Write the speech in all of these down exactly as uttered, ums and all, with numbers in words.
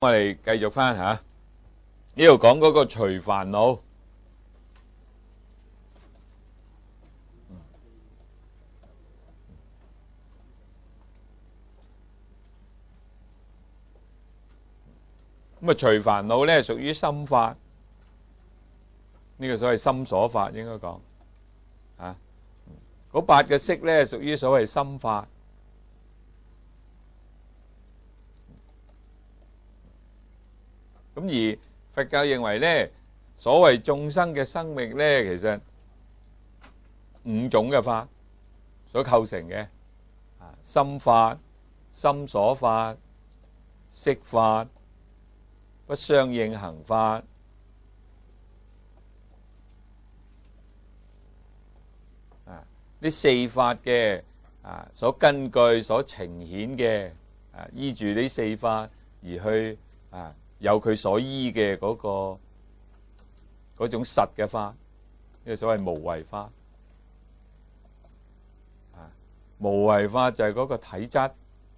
我哋繼續翻吓，呢度講嗰個除煩惱。咁啊，除煩惱咧屬於心法，呢個所謂心所法應該講啊。嗰八個識咧屬於所謂心法。咁而佛教認為咧，所謂眾生嘅生命咧，其實五種嘅法所構成嘅啊，心法、心所法、識法、不相應行法啊，呢四法嘅啊所根據、所呈現嘅啊，依住呢四法而去啊。有佢所依嘅嗰個嗰種實嘅法，呢個所謂無為法啊，無為法就係嗰個體質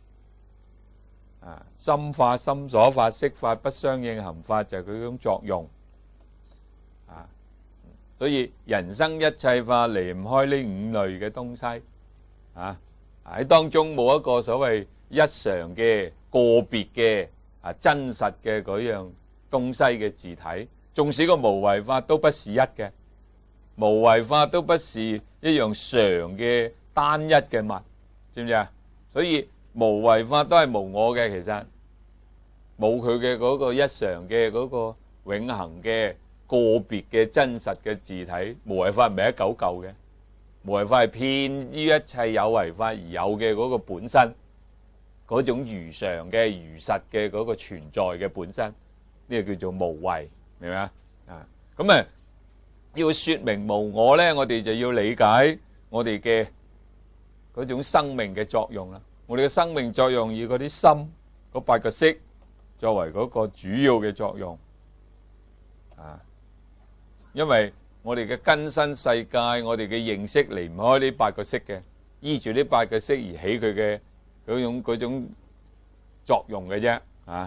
啊，心法、心所法、識法、不相應行法就係佢嗰種作用啊，所以人生一切法離唔開呢五類嘅東西啊，喺當中冇一個所謂一常嘅個別嘅。啊，真實嘅嗰樣東西嘅自體，縱使個無為法都不是一嘅，無為法都不是一樣常嘅單一嘅物，知唔知啊？所以無為法都係無我嘅，其實冇佢嘅嗰個一常嘅嗰個永恆嘅個別嘅真實嘅自體。無為法唔係一嚿嚿嘅，無為法係遍於一切有為法而有嘅嗰個本身。嗰種如常嘅如實嘅嗰個存在嘅本身，呢個叫做無為，明唔明啊？啊，咁啊要說明無我咧，我哋就要理解我哋嘅嗰種生命嘅作用啦。我哋嘅生命作用以嗰啲心嗰八個識作為嗰個主要嘅作用啊，因為我哋嘅根身世界，我哋嘅認識離唔開呢八個識嘅，依住呢八個識而起佢嘅。嗰種嗰種作用嘅啫，啊，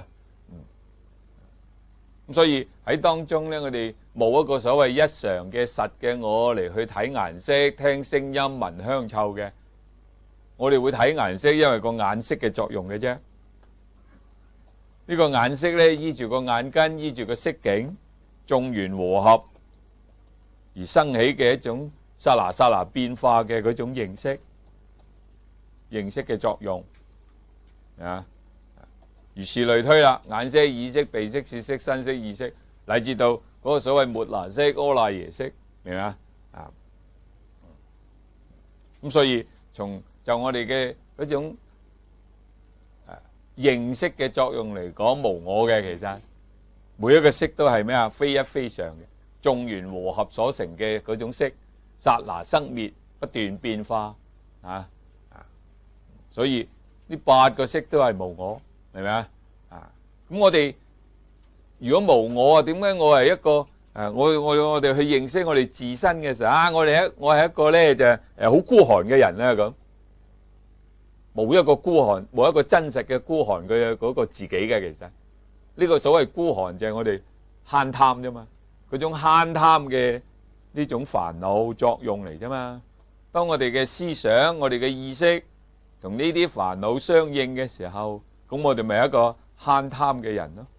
咁所以喺當中咧，我哋冇一個所謂一常嘅實嘅我嚟去睇顏色、聽聲音、聞香臭嘅。我哋會睇顏色，因為個眼色嘅作用嘅啫。呢個眼色咧，依住個眼根，依住個色境，眾緣和合而生起嘅一種剎那剎那變化嘅嗰種認識。認識嘅作用啊，如是類推啦，眼識、耳識、鼻識、舌識、身識、意識，乃至到嗰個所謂末那識、阿賴耶識，明唔明啊？啊，咁所以從就我哋嘅嗰種啊認識嘅作用嚟講，無我嘅，其實每一個識都係咩啊？非一非常嘅，眾緣和合所成嘅嗰種識，剎那生滅，不斷變化啊。所以呢八個識都係無我，係咪啊？啊，咁我哋如果無我啊，點解我係一個誒？我我我哋去認識我哋自身嘅時候啊，我哋一我係一個咧就誒好孤寒嘅人咧咁，冇一個孤寒，冇一個真實嘅孤寒嘅嗰個自己嘅。其實呢個所謂孤寒就係我哋慳貪啫嘛，嗰種慳貪嘅呢種煩惱作用嚟啫嘛。當我哋嘅思想、我哋嘅意識同呢啲煩惱相應嘅時候，咁我哋咪一個慳貪嘅人咯。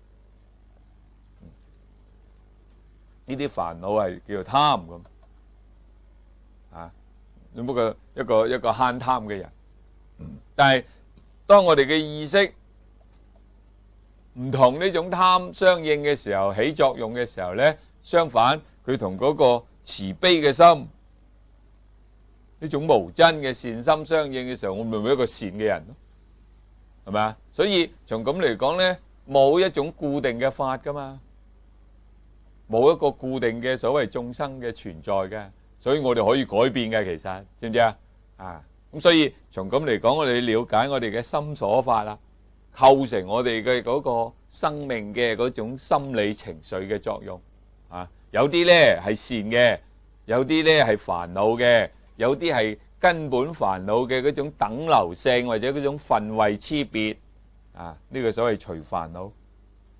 呢啲煩惱係叫做貪咁啊，只不過一個一個慳貪嘅人。但係當我哋嘅意識唔同呢種貪相應嘅時候，起作用嘅時候咧，相反佢同嗰個慈悲嘅心，呢種無真嘅善心相應嘅時候，我咪會一個善嘅人咯，係咪啊？所以從咁嚟講咧，冇一種固定嘅法噶嘛，冇一個固定嘅所謂眾生嘅存在嘅，所以我哋可以改變嘅，其實知唔知啊？啊，咁所以從咁嚟講，我哋了解我哋嘅心所法啦，構成我哋嘅嗰個生命嘅嗰種心理情緒嘅作用啊。有啲咧係善嘅，有啲咧係煩惱嘅。有啲係根本煩惱嘅嗰種等流性，或者嗰種分位差別啊，呢個所謂除煩惱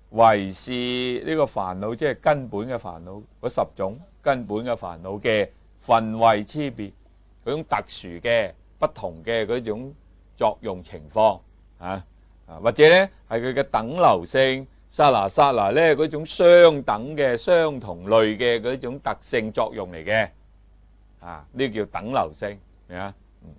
唯是呢個煩惱，即係根本嘅煩惱，嗰十種根本嘅煩惱嘅分位差別，嗰種特殊嘅不同嘅嗰種作用情況啊，或者咧係佢嘅等流性，剎那剎那咧嗰種相等嘅相同類嘅嗰種特性作用嚟嘅啊，呢叫等流性，明啊？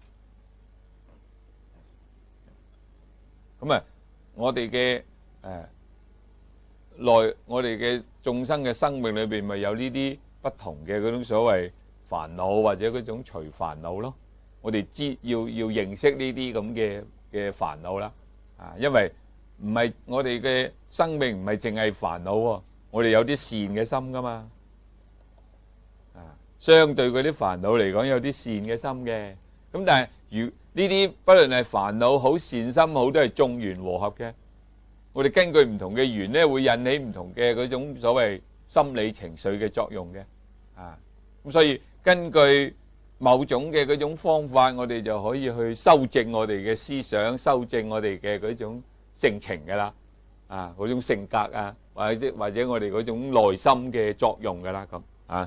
咁啊，我哋嘅誒內，我哋嘅眾生嘅生命裏邊，咪有呢啲不同嘅嗰種所謂煩惱，或者嗰種隨煩惱咯。我哋知要要認識呢啲咁嘅嘅煩惱啦，啊，因為唔係我哋嘅生命唔係淨係煩惱喎，我哋有啲善嘅心噶嘛，啊，相對嗰啲煩惱嚟講有啲善嘅心嘅，咁但係如呢啲不論係煩惱好善心好，都係眾緣和合嘅。我哋根據唔同嘅緣咧，會引起唔同嘅嗰種所謂心理情緒嘅作用嘅，啊，咁所以根據某種嘅嗰種方法，我哋就可以去修正我哋嘅思想，修正我哋嘅嗰種性情㗎啦，啊，嗰種性格啊，或者或者我哋嗰種內心嘅作用㗎啦，咁啊，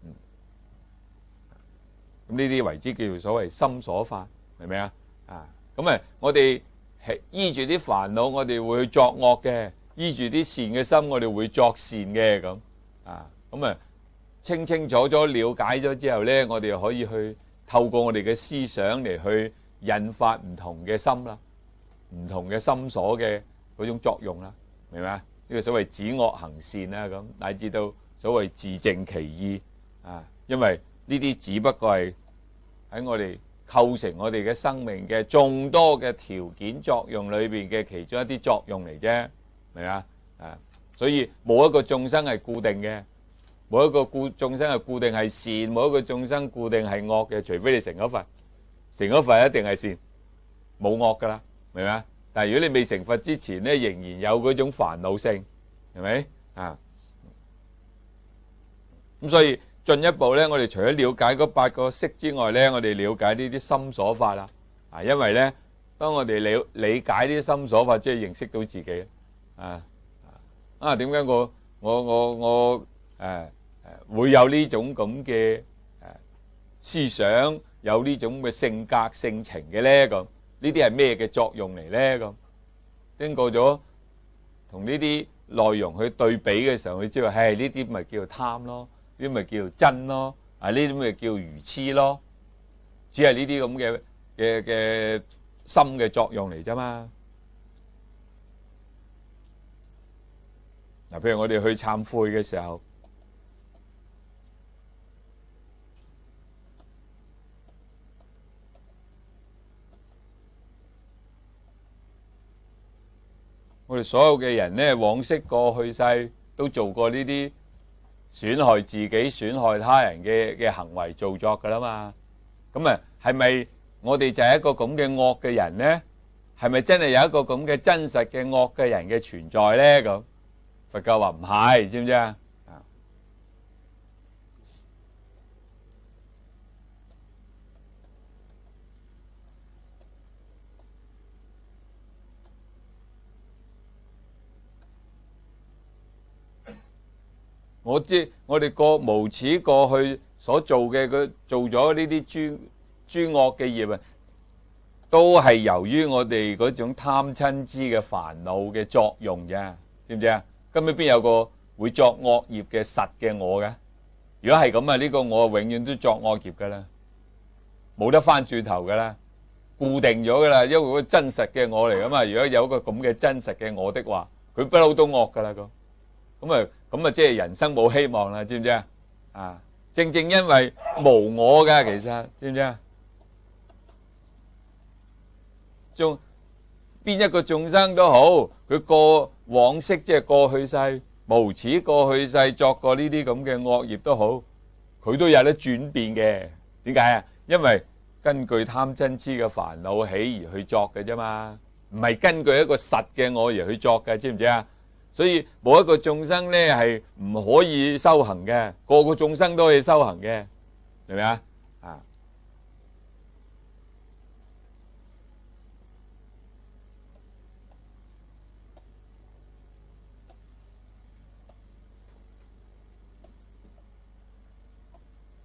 咁呢啲為之叫做所謂心所法，明唔明啊？啊，咁啊，我哋係依住啲煩惱，我哋會去作惡嘅；依住啲善嘅心，我哋會作善嘅，咁啊，咁啊。清清楚楚了解咗之後呢，我哋可以去透過我哋嘅思想嚟去引發唔同嘅心啦，唔同嘅心所嘅嗰種作用啦，明唔明啊？呢個所謂止惡行善啦，咁乃至到所謂自淨其意啊，因為呢啲只不過係喺我哋構成我哋嘅生命嘅眾多嘅條件作用裏邊嘅其中一啲作用嚟啫，明唔明啊？啊，所以冇一個眾生係固定嘅。冇一個固眾生係固定係善，冇一個眾生固定係惡嘅，除非你成咗佛，成咗佛一定係善，冇惡噶啦，明唔明啊？但係如果你未成佛之前咧，仍然有嗰種煩惱性，係咪啊？咁所以進一步咧，我哋除咗了解嗰八個識之外咧，我哋了解呢啲心所法啦。啊，因為咧，當我哋了理解呢啲心所法，即係認識到自己啊啊，點解我我我我誒？會有呢種咁嘅思想，有呢種嘅性格性情嘅咧，咁呢啲係咩嘅作用嚟咧？咁經過咗同呢啲內容去對比嘅時候，你知道，唉，呢啲咪叫做貪咯，呢啲咪叫做真咯，啊，呢啲咪叫愚痴咯，只係呢啲咁嘅嘅嘅心嘅作用嚟啫嘛。嗱，譬如我哋去懺悔嘅時候。我哋所有嘅人咧，往昔過去世都做過呢啲損害自己、損害他人嘅嘅行為做作噶啦嘛。咁啊，係咪我哋就係一個咁嘅惡嘅人咧？係咪真係有一個咁嘅真實嘅惡嘅人嘅存在咧？咁佛教話唔係，知唔知啊？我知我哋過無始過去所做嘅，佢做咗呢啲諸諸惡嘅業啊，都係由於我哋嗰種貪嗔痴嘅煩惱嘅作用啫，知唔知啊？根本邊有個會作惡業嘅實嘅我嘅？如果係咁啊，呢個我永遠都作惡業噶啦，冇得翻轉頭噶啦，固定咗噶啦，因為嗰個真實嘅我嚟噶嘛。如果有一個咁嘅真實嘅我的話，佢不嬲都惡噶啦咁。咁啊，咁啊，即係人生冇希望啦，知唔知啊？啊，正正因為無我噶，其實知唔知啊？仲邊一個眾生都好，佢過往昔即係過去世、無始過去世作過呢啲咁嘅惡業都好，佢都有得轉變嘅。點解啊？因為根據貪嗔痴嘅煩惱起而去作嘅啫嘛，唔係根據一個實嘅我而去作嘅，知唔知啊？所以冇一個眾生咧係唔可以修行嘅，個個眾生都可以修行嘅，明唔明啊？啊，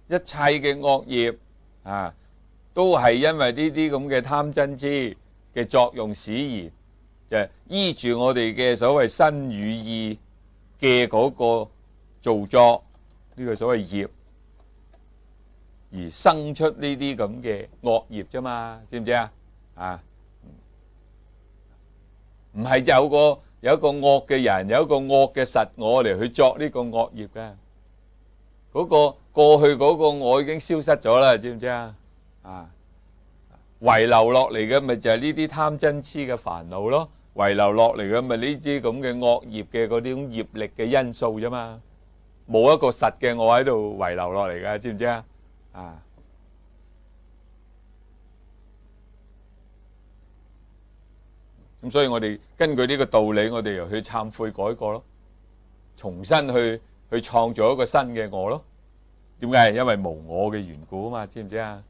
一切嘅惡業啊，都係因為呢啲咁嘅貪嗔癡嘅作用使然，就係依住我哋嘅所謂身語意嘅嗰個造作，呢個所謂業，而生出呢啲咁嘅惡業啫嘛，知唔知啊？啊，唔係就有個有一個惡嘅人，有一個惡嘅實我嚟去作呢個惡業嘅。嗰個過去嗰個我已經消失咗啦，知唔知啊？啊，遺留落嚟嘅咪就係呢啲貪嗔癡嘅煩惱咯，遺留落嚟嘅咪呢啲咁嘅惡業嘅嗰啲咁業力嘅因素啫嘛，冇一個實嘅我喺度遺留落嚟嘅，知唔知啊？啊，咁所以我哋根據呢個道理，我哋又去懺悔改過咯，重新去去創造一個新嘅我咯。點解？因為無我嘅緣故啊嘛，知唔知啊？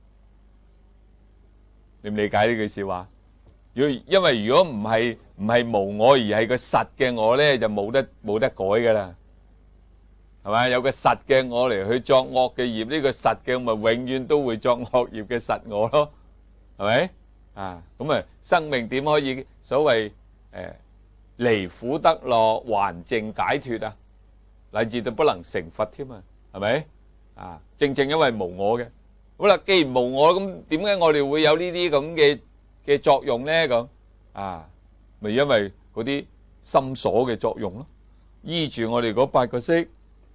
你唔理解呢句說話？如果因為如果唔係唔係無我，而係個實嘅我咧，就冇得冇得改噶啦，係咪？有個實嘅我嚟去作惡嘅業，呢個實嘅咪永遠都會作惡業嘅實我咯，係咪？啊，咁啊，生命點可以所謂誒離苦得樂、還淨解脫啊？乃至到不能成佛添啊？係咪？啊，正正因為無我嘅，好啦，既然無我，咁點解我哋會有呢啲咁嘅嘅作用咧？咁啊，咪因為嗰啲心所嘅作用咯，依住我哋嗰八個識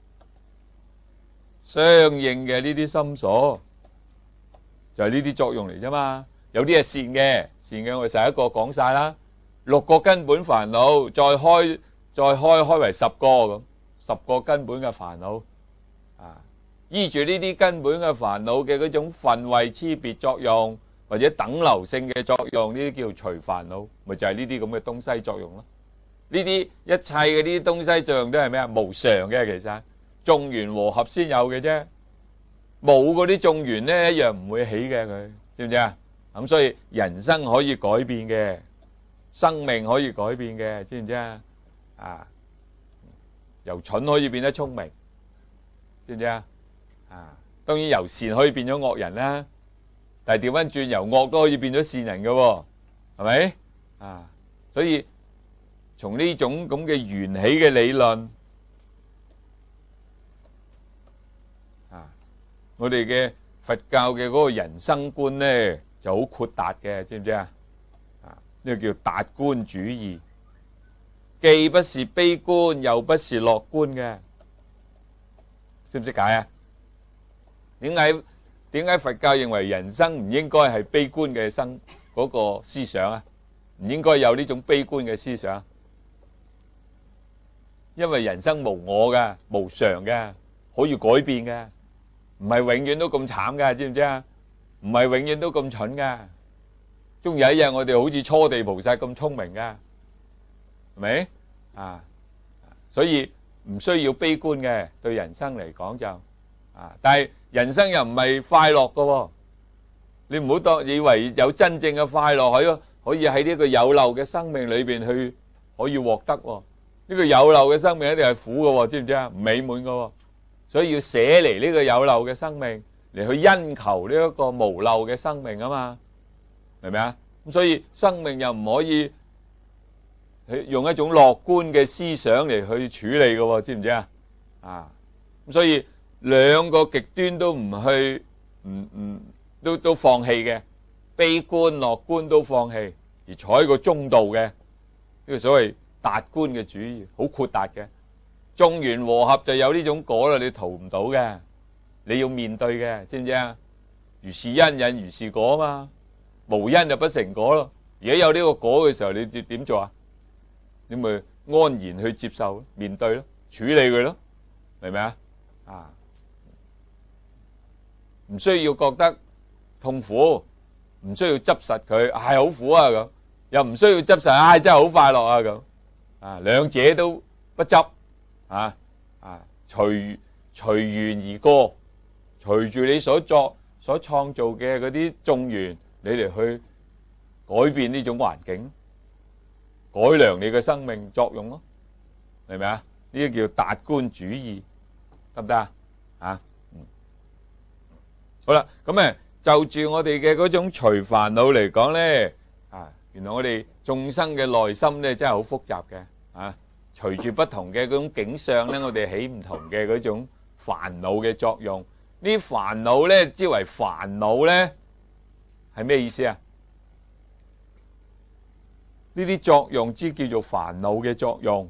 相應嘅呢啲心所，就係呢啲作用嚟啫嘛。有啲係善嘅，善嘅我哋成一個講晒啦，六個根本煩惱，再開再開開為十個咁，十個根本嘅煩惱啊。依住呢啲根本嘅煩惱嘅嗰種分位差別作用，或者等流性嘅作用，呢啲叫隨煩惱，咪就係呢啲咁嘅東西作用咯。呢啲一切嘅呢啲東西作用都係咩啊？無常嘅，其實眾緣和合先有嘅啫，冇嗰啲眾緣咧一樣唔會起嘅，佢知唔知啊？咁所以人生可以改變嘅，生命可以改變嘅，知唔知啊？啊，由蠢可以變得聰明，知唔知啊？啊，當然由善可以變咗惡人啦，但係調翻轉由惡都可以變咗善人嘅喎，係咪？啊，所以從呢種咁嘅緣起嘅理論，啊，我哋嘅佛教嘅嗰個人生觀咧就好豁達嘅，知唔知啊？啊，呢個叫達觀主義，既不是悲觀，又不是樂觀嘅，識唔識解啊？點解點解佛教認為人生唔應該係悲觀嘅生嗰個思想啊？唔應該有呢種悲觀嘅思想，因為人生無我嘅，無常嘅，可以改變嘅，唔係永遠都咁慘嘅，知唔知啊？唔係永遠都咁蠢嘅，終有一日我哋好似初地菩薩咁聰明嘅，係咪啊？所以唔需要悲觀嘅，對人生嚟講就啊，但係人生又唔係快樂嘅喎，你唔好當以為有真正嘅快樂喺可以喺呢個有漏嘅生命裏邊去可以獲得喎。呢個有漏嘅生命一定係苦嘅喎，知唔知啊？唔美滿嘅喎，所以要捨離呢個有漏嘅生命嚟去因求呢一個無漏嘅生命啊嘛，明唔明啊？咁所以生命又唔可以用一種樂觀嘅思想嚟去處理嘅喎，知唔知啊？啊，咁所以兩個極端都唔去，唔唔都都放棄嘅，悲觀樂觀都放棄，而採個中道嘅呢個所謂達觀嘅主義，好豁達嘅。眾緣和合就有呢種果啦，你逃唔到嘅，你要面對嘅，知唔知啊？如是因引如是果嘛，無因就不成果咯。而家有呢個果嘅時候，你點做啊？你咪安然去接受，面對咯，處理佢咯，明唔明啊？啊，唔需要覺得痛苦，唔需要執實佢，係好苦啊咁，又唔需要執實，唉真係好快樂啊咁，啊兩者都不執，啊啊隨隨緣而過，隨住你所作所創造嘅嗰啲眾緣，你嚟去改變呢種環境，改良你嘅生命作用咯，明唔明啊？呢啲叫達觀主義，得唔得啊？啊，嗯， 好啦，咁誒就住我哋嘅嗰種隨煩惱嚟講咧，啊，原來我哋眾生嘅內心咧真係好複雜嘅，啊，隨住不同嘅嗰種景象咧，我哋起唔同嘅嗰種煩惱嘅作用。呢啲煩惱咧，之為煩惱咧，係咩意思啊？呢啲作用之叫做煩惱嘅作用，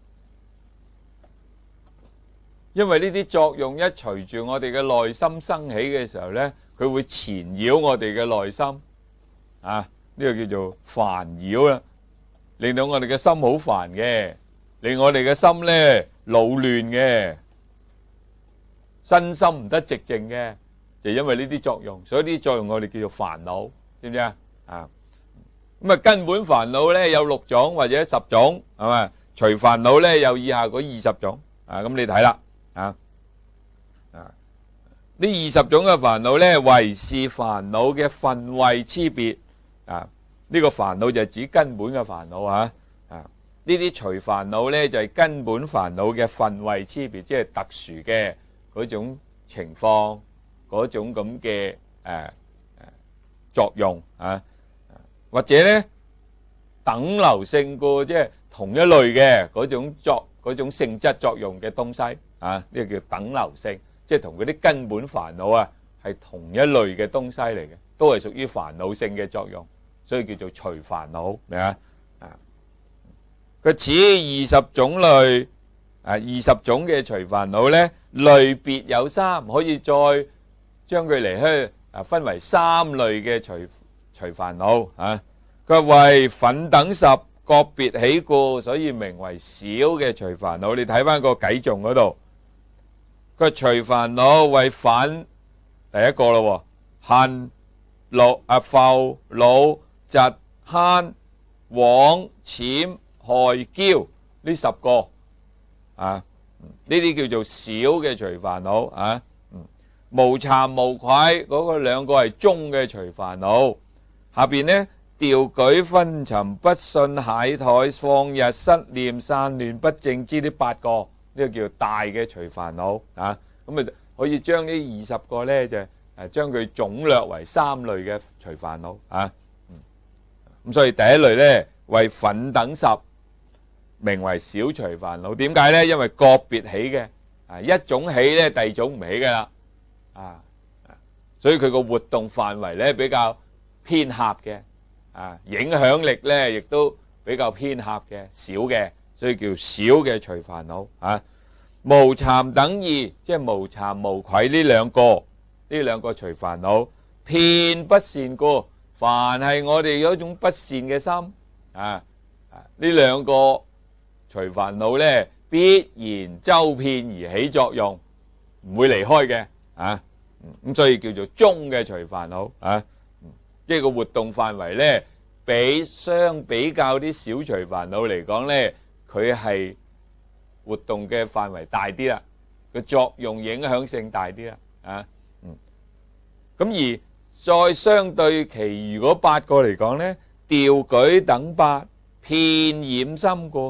因為呢啲作用一隨住我哋嘅內心生起嘅時候咧，佢會纏繞我哋嘅內心，啊，呢個叫做煩擾啦，令到我哋嘅心好煩嘅，令我哋嘅心咧惱亂嘅，身心唔得寂靜嘅，就因為呢啲作用，所以呢啲作用我哋叫做煩惱，知唔知啊？啊！咁啊，根本煩惱咧有六種或者十種，係咪？隨煩惱咧有以下嗰二十種，啊，咁你睇啦，啊，啊，呢二十種嘅煩惱咧，為是煩惱嘅分位差別，啊，呢個煩惱就係指根本嘅煩惱啊，啊，呢啲隨煩惱咧就係根本煩惱嘅分位差別，即係特殊嘅嗰種情況，嗰種咁嘅誒誒作用啊。或者咧等流性故，即係同一類嘅嗰種作嗰種性質作用嘅東西啊，呢個叫等流性，即係同嗰啲根本煩惱啊係同一類嘅東西嚟嘅，都係屬於煩惱性嘅作用，所以叫做隨煩惱，明啊？啊，佢此二十種類啊，二十種嘅隨煩惱咧，類別有三，可以再將佢嚟去啊分為三類嘅隨。隨煩惱啊，佢為忿等十各別起故，所以名為小嘅隨煩惱。你睇翻個偈頌嗰度，佢隨煩惱為忿，第一個咯，恨、怒啊、覆、惱、嫉、慳、枉、諂、害、驕呢十個啊，呢啲叫做小嘅隨煩惱啊。無慚無愧嗰個兩個係中嘅隨煩惱。下邊呢，掉舉昏沉不信懈怠放逸失念散亂不正知呢八個，呢、這個叫大嘅隨煩惱啊。咁啊可以將呢二十個呢，就誒將佢總略為三類嘅隨煩惱啊。咁、嗯、所以第一類呢，為忿等十，名為小隨煩惱。點解呢？因為個別起嘅啊，一種起呢，第二種唔起噶啦啊，所以佢個活動範圍呢，比較偏狹嘅，啊，影響力咧亦都比較偏狹嘅，少嘅，所以叫小嘅隨煩惱啊。無慚等二，即係無慚無愧呢兩個，呢兩個隨煩惱，遍不善故，凡係我哋有一種不善嘅心啊，呢兩個隨煩惱咧，必然周遍而起作用，唔會離開嘅啊。咁所以叫做中嘅隨煩惱啊。即係個活動範圍咧，比相比較啲小隨煩惱嚟講咧，佢係活動嘅範圍大啲啦，個作用影響性大啲啦，啊，嗯，咁而再相對其餘嗰八個嚟講咧，掉舉等八，遍染心故，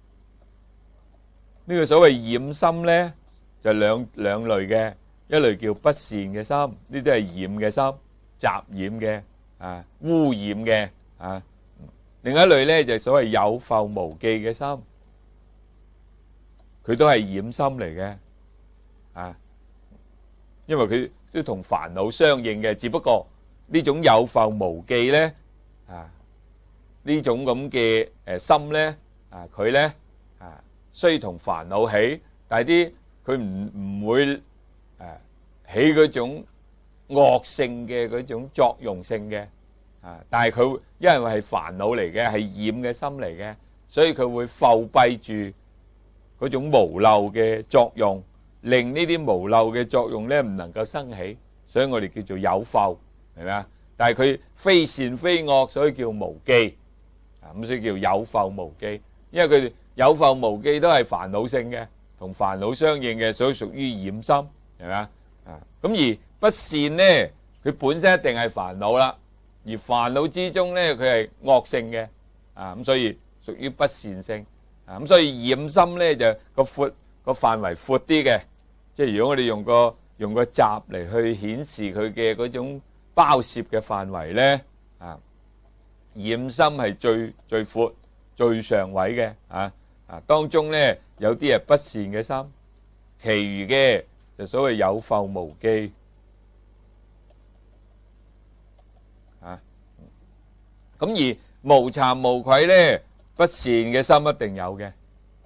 呢個所謂染心咧，就兩兩類嘅，一類叫不善嘅心，呢啲係染嘅心，雜染嘅。啊，污染嘅啊，另一類咧就係所謂有覆無記嘅心，佢都係染心嚟嘅啊，因為佢都同煩惱相應嘅，只不過呢種有覆無記咧啊，呢種咁嘅誒心咧啊，佢咧啊雖同煩惱起，但係啲佢唔唔會誒起嗰種惡性嘅嗰種作用性嘅啊，但係佢因為係煩惱嚟嘅，係染嘅心嚟嘅，所以佢會覆蔽住嗰種無漏嘅作用，令呢啲無漏嘅作用咧唔能夠生起，所以我哋叫做有覆，係咪啊？但係佢非善非惡，所以叫無記啊，咁所以叫有覆無記，因為佢有覆無記都係煩惱性嘅，同煩惱相應嘅，所以屬於染心，係咪啊？啊，咁而不善咧，佢本身一定係煩惱啦，而煩惱之中咧，佢係惡性嘅，啊咁所以屬於不善性，啊咁所以染心咧就個闊個範圍闊啲嘅，即係如果我哋用個用個習嚟去顯示佢嘅嗰種包攝嘅範圍咧，啊，染心係最最闊、最上位嘅，啊啊，當中咧有啲係不善嘅心，其餘嘅就所謂有覆無記，啊，咁而無慚無愧咧，不善嘅心一定有嘅。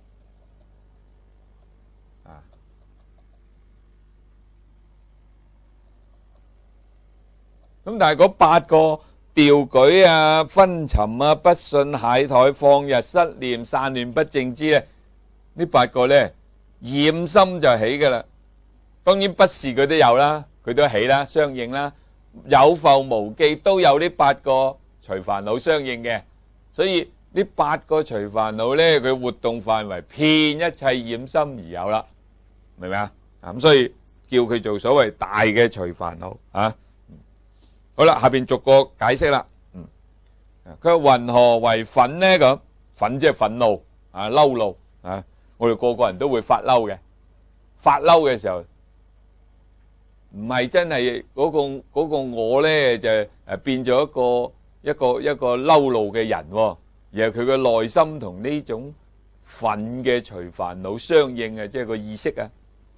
咁但係嗰八個掉舉啊、昏沉啊、不信、懈怠、放逸、失念、散亂不正知咧，呢八個咧染心就起噶啦。當然不是佢都有啦，佢都起啦，相應啦。有覆無記都有呢八個隨煩惱相應嘅，所以呢八個隨煩惱咧，佢活動範圍遍一切染心而有啦，明唔明啊？咁所以叫佢做所謂大嘅隨煩惱啊。好啦，下邊逐個解釋啦。嗯，佢話云何為忿呢？咁忿即係憤怒啊，嬲怒啊。我哋個個人都會發嬲嘅，發嬲嘅時候唔係真係嗰個嗰個我咧就誒變咗一個一個一個嬲怒嘅人，而係佢嘅內心同呢種忿嘅隨煩惱相應啊，即係個意識啊。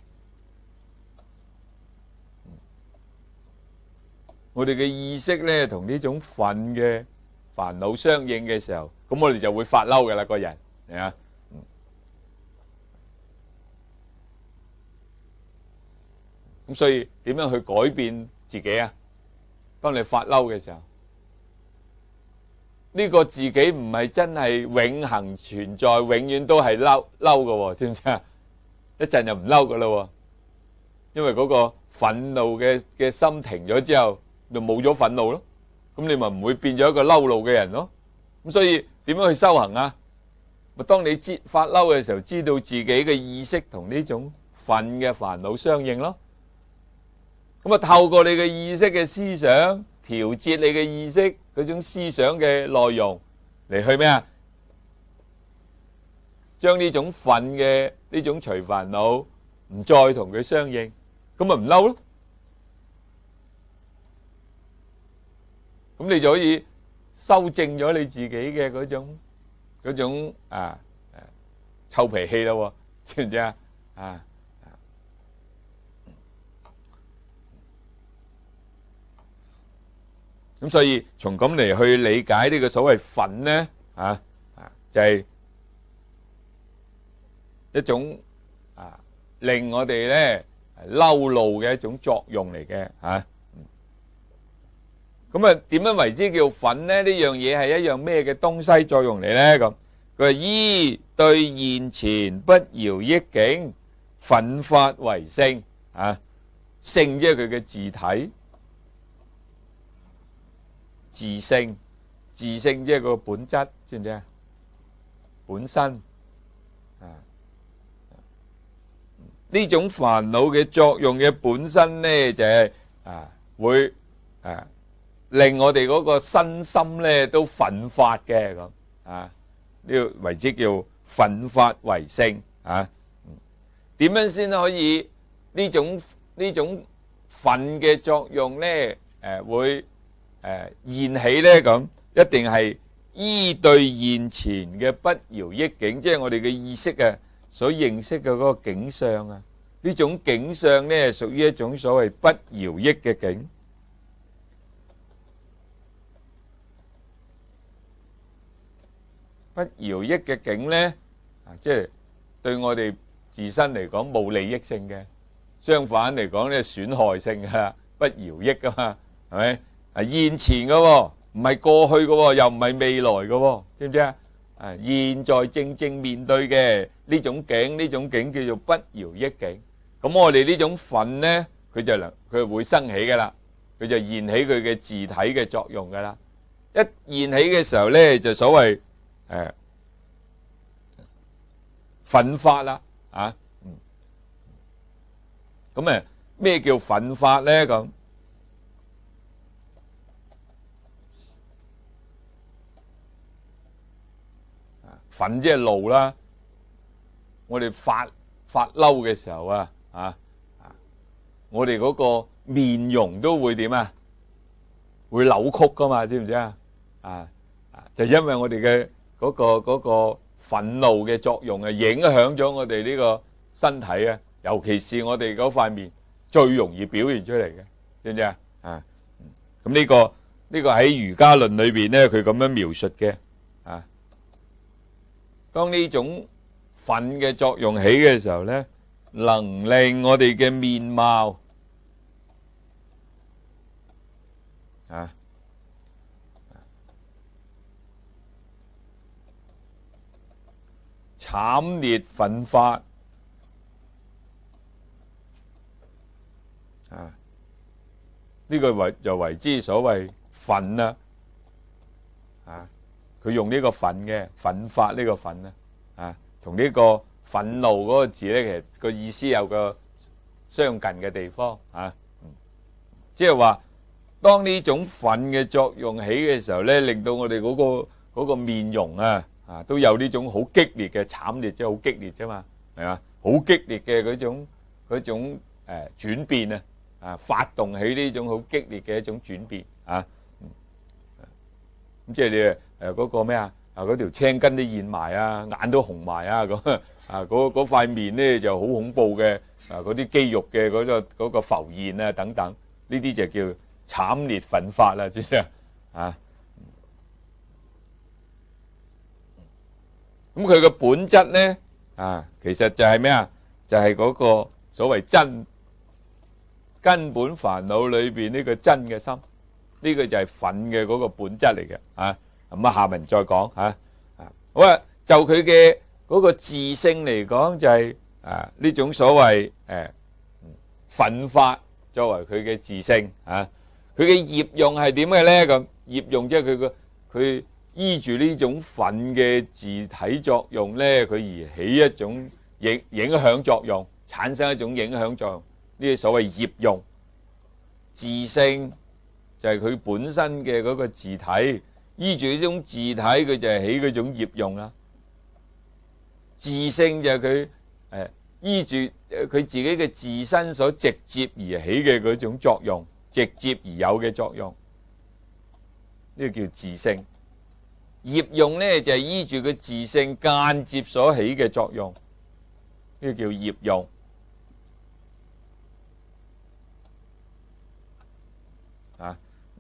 我哋嘅意識咧，同呢種忿嘅煩惱相應嘅時候，咁我哋就會發嬲嘅啦，個人係啊。咁所以點樣去改變自己啊？當你發嬲嘅時候，呢個自己唔係真係永恆存在，永遠都係嬲嬲嘅，知唔知啊？一陣就唔嬲嘅啦，因為嗰個憤怒嘅嘅心停咗之後，就冇咗憤怒咯，咁你咪唔會變咗一個嬲怒嘅人咯。咁所以點樣去修行啊？咪當你知發嬲嘅時候，知道自己嘅意識同呢種憤嘅煩惱相應咯。咁啊，透過你嘅意識嘅思想，調節你嘅意識嗰種思想嘅內容嚟去咩啊？將呢種憤嘅呢種隨煩惱唔再同佢相應，咁咪唔嬲咯。咁你就可以修正咗你自己嘅嗰種嗰種啊誒臭脾氣咯，知唔知啊？啊，咁所以從咁嚟去理解呢個所謂忿咧，啊啊就係一種啊令我哋咧嬲怒嘅一種作用嚟嘅嚇。咁啊，點樣為之叫忿咧？呢樣嘢係一樣咩嘅東西作用嚟咧？咁佢話依對現前不饒益境，忿法為性啊。性即係佢嘅自體、自性、自性即係個本質，知唔知啊？本身啊，呢種煩惱嘅作用嘅本身咧，就係啊會啊。令我哋嗰個身心咧都忿法嘅咁啊，呢個為之叫忿法為性啊。點樣先可以呢種呢種忿嘅作用咧？誒會誒現起咧？咁一定係依對現前嘅不饒益境，即係我哋嘅意識啊所認識嘅嗰個境相啊。呢種境相咧屬於一種所謂不饒益嘅境。不饒益嘅境咧，啊，即係對我哋自身嚟講冇利益性嘅，相反嚟講咧損害性噶，不饒益噶嘛，係咪？啊，現前噶，唔係過去噶，又唔係未來噶，知唔知啊？啊，現在正正面對嘅呢種境，呢種境叫做不饒益境。咁我哋呢種忿咧，佢就能佢會生起噶啦，佢就現起佢嘅自體嘅作用噶啦。一現起嘅時候咧，就所謂誒，忿法啦，啊，咁誒咩叫忿法咧？咁忿即係怒啦，我哋發發嬲嘅時候啊，啊啊， 我哋嗰個面容都會點啊？會扭曲噶嘛？知唔知啊？啊啊！就因為我哋嘅嗰個嗰個憤怒嘅作用啊，影響咗我哋呢個身體啊，尤其是我哋嗰塊面最容易表現出嚟嘅，知唔知啊？啊，咁呢個呢個喺瑜伽論裏邊咧，佢咁樣描述嘅啊。當呢種憤嘅作用起嘅時候咧，能令我哋嘅面貌啊慘烈奮發啊！呢個為就為之所謂憤啦啊！佢用呢個憤嘅奮發呢個憤啦啊，同呢個憤怒嗰個字咧，其實個意思有個相近嘅地方啊。即係話，當呢種憤嘅作用起嘅時候咧，令到我哋嗰個嗰個面容啊啊都有呢種好激烈嘅慘烈，即係好激烈啫嘛，係嘛？好激烈嘅嗰種嗰種誒轉變啊！啊！發動起呢種好激烈嘅一種轉變啊！咁即係你誒嗰個咩啊？啊嗰條青筋都現埋啊，眼都紅埋啊！咁啊嗰嗰塊面咧就好恐怖嘅啊！嗰啲肌肉嘅嗰個嗰個浮現啊等等，呢啲就叫慘烈奮發啦，知唔知啊？啊！咁佢嘅本質咧啊，其實就係咩啊？就係嗰個所謂真。根本煩惱裏邊呢個真嘅心，呢個就係憤嘅嗰個本質嚟嘅啊。咁啊，下文再講吓啊。好啊，就佢嘅嗰個自性嚟講，就係啊呢種所謂誒奮發作為佢嘅自性啊。佢嘅業用係點嘅咧？咁業用即係佢個佢依住呢種憤嘅自體作用咧，佢而起一種影影響作用，產生一種影響作用。呢啲所謂業用，自性就係佢本身嘅嗰個自體，依住呢種自體，佢就係起嗰種業用啦。自性就係佢誒依住佢自己嘅自身所直接而起嘅嗰種作用，直接而有嘅作用，呢個叫自性。業用咧就係依住佢自性間接所起嘅作用，呢個叫業用。啊，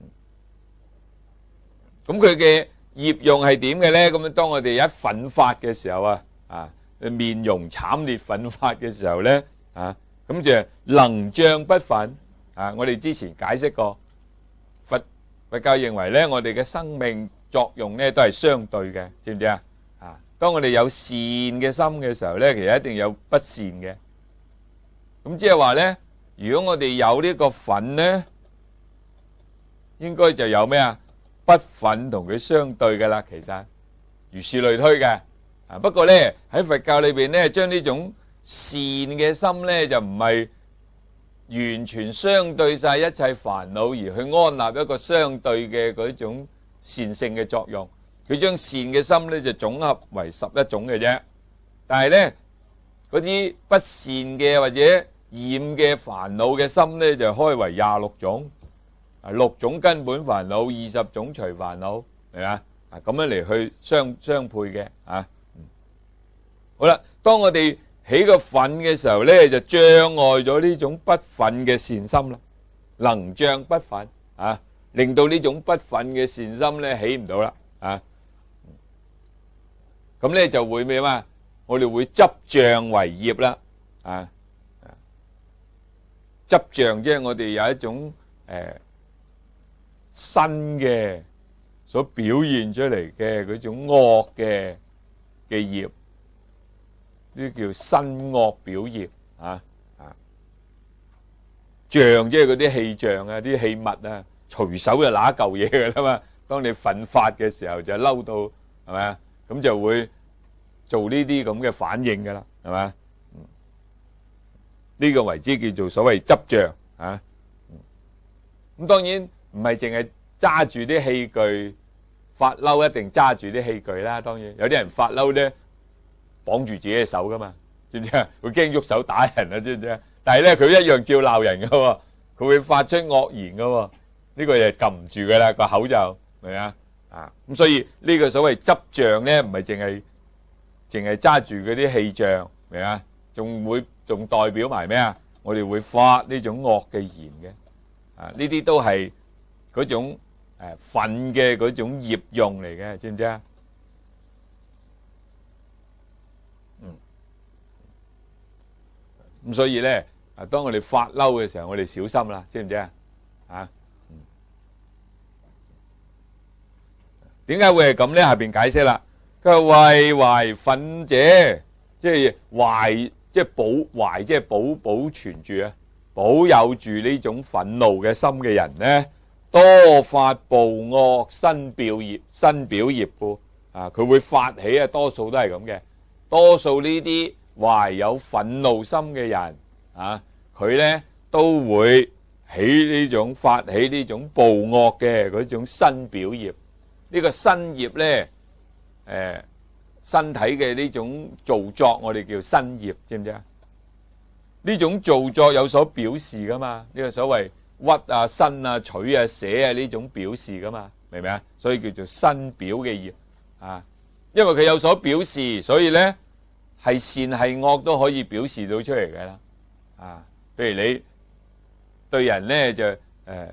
咁佢嘅業用係點嘅咧？咁樣當我哋一奮發嘅時候啊，啊，面容慘烈奮發嘅時候咧，啊，咁就能脹不憤啊！我哋之前解釋過，佛佛教認為咧，我哋嘅生命作用咧都係相對嘅，知唔知啊？啊，當我哋有善嘅心嘅時候咧，其實一定有不善嘅。咁即係話咧，如果我哋有呢個憤咧，應該就有咩啊？不憤同佢相對嘅啦，其實如是類推嘅。啊，不過咧喺佛教裏邊咧，將呢種善嘅心咧就唔係完全相對晒一切煩惱，而去安立一個相對嘅嗰種善性嘅作用。佢將善嘅心咧就總合為十一種嘅啫。但係咧嗰啲不善嘅或者染嘅煩惱嘅心咧就開為廿六種。六種根本煩惱，二十種隨煩惱，係嘛？啊，咁樣嚟去相相配嘅啊。好啦，當我哋起個憤嘅時候咧，就障礙咗呢種不憤嘅善心啦。能障不憤啊，令到呢種不憤嘅善心咧起唔到啦啊。咁咧就會咩嘛？我哋會執障為業啦啊。執障即係我哋有一種誒。新嘅所表現出嚟嘅嗰種惡嘅嘅業，呢叫新惡表業啊啊！象即係嗰啲氣象啊，啲器物啊，隨手就拿一嚿嘢嘅啦嘛。當你奮發嘅時候就嬲到係咪啊？咁就會做呢啲咁嘅反應噶啦，係咪啊？呢個為之叫做所謂執象啊。咁當然。唔係淨係揸住啲器具發嬲，一定揸住啲器具啦。當然有啲人發嬲咧，綁住自己嘅手噶嘛，知唔知啊？佢驚喐手打人啊，知唔知啊？ 但係咧佢一樣照鬧人㗎喎，佢會發出惡言㗎喎，呢個就撳唔住㗎啦，個口就明唔明啊？啊咁所以呢個所謂執像咧，唔係淨係淨係揸住嗰啲氣象，明啊？仲會仲代表埋咩啊？我哋會發呢種惡嘅言嘅，啊呢啲都係嗰種誒憤嘅嗰種業用嚟嘅，知唔知啊？嗯，咁所以咧，啊當我哋發嬲嘅時候，我哋小心啦，知唔知啊？啊，點解會係咁咧？下邊解釋啦，佢話為懷憤者，即係懷。即係保懷，即係保保存住啊，保有住呢種憤怒嘅心嘅人咧，多發暴惡新表業，新表業故啊，佢會發起啊，多數都係咁嘅。多數呢啲懷有憤怒心嘅人啊，佢咧都會起呢種發起呢種暴惡嘅嗰種新表業。呢、這個新業咧，誒、呃。身體嘅呢種造作，我哋叫新業，知唔知啊？呢種造作有所表示噶嘛？呢個所謂屈啊、伸啊、取啊、捨啊呢種表示噶嘛？明唔明啊？所以叫做新表嘅業啊，因為佢有所表示，所以咧係善係惡都可以表示到出嚟嘅啦。啊，譬如你對人咧就誒嗰、呃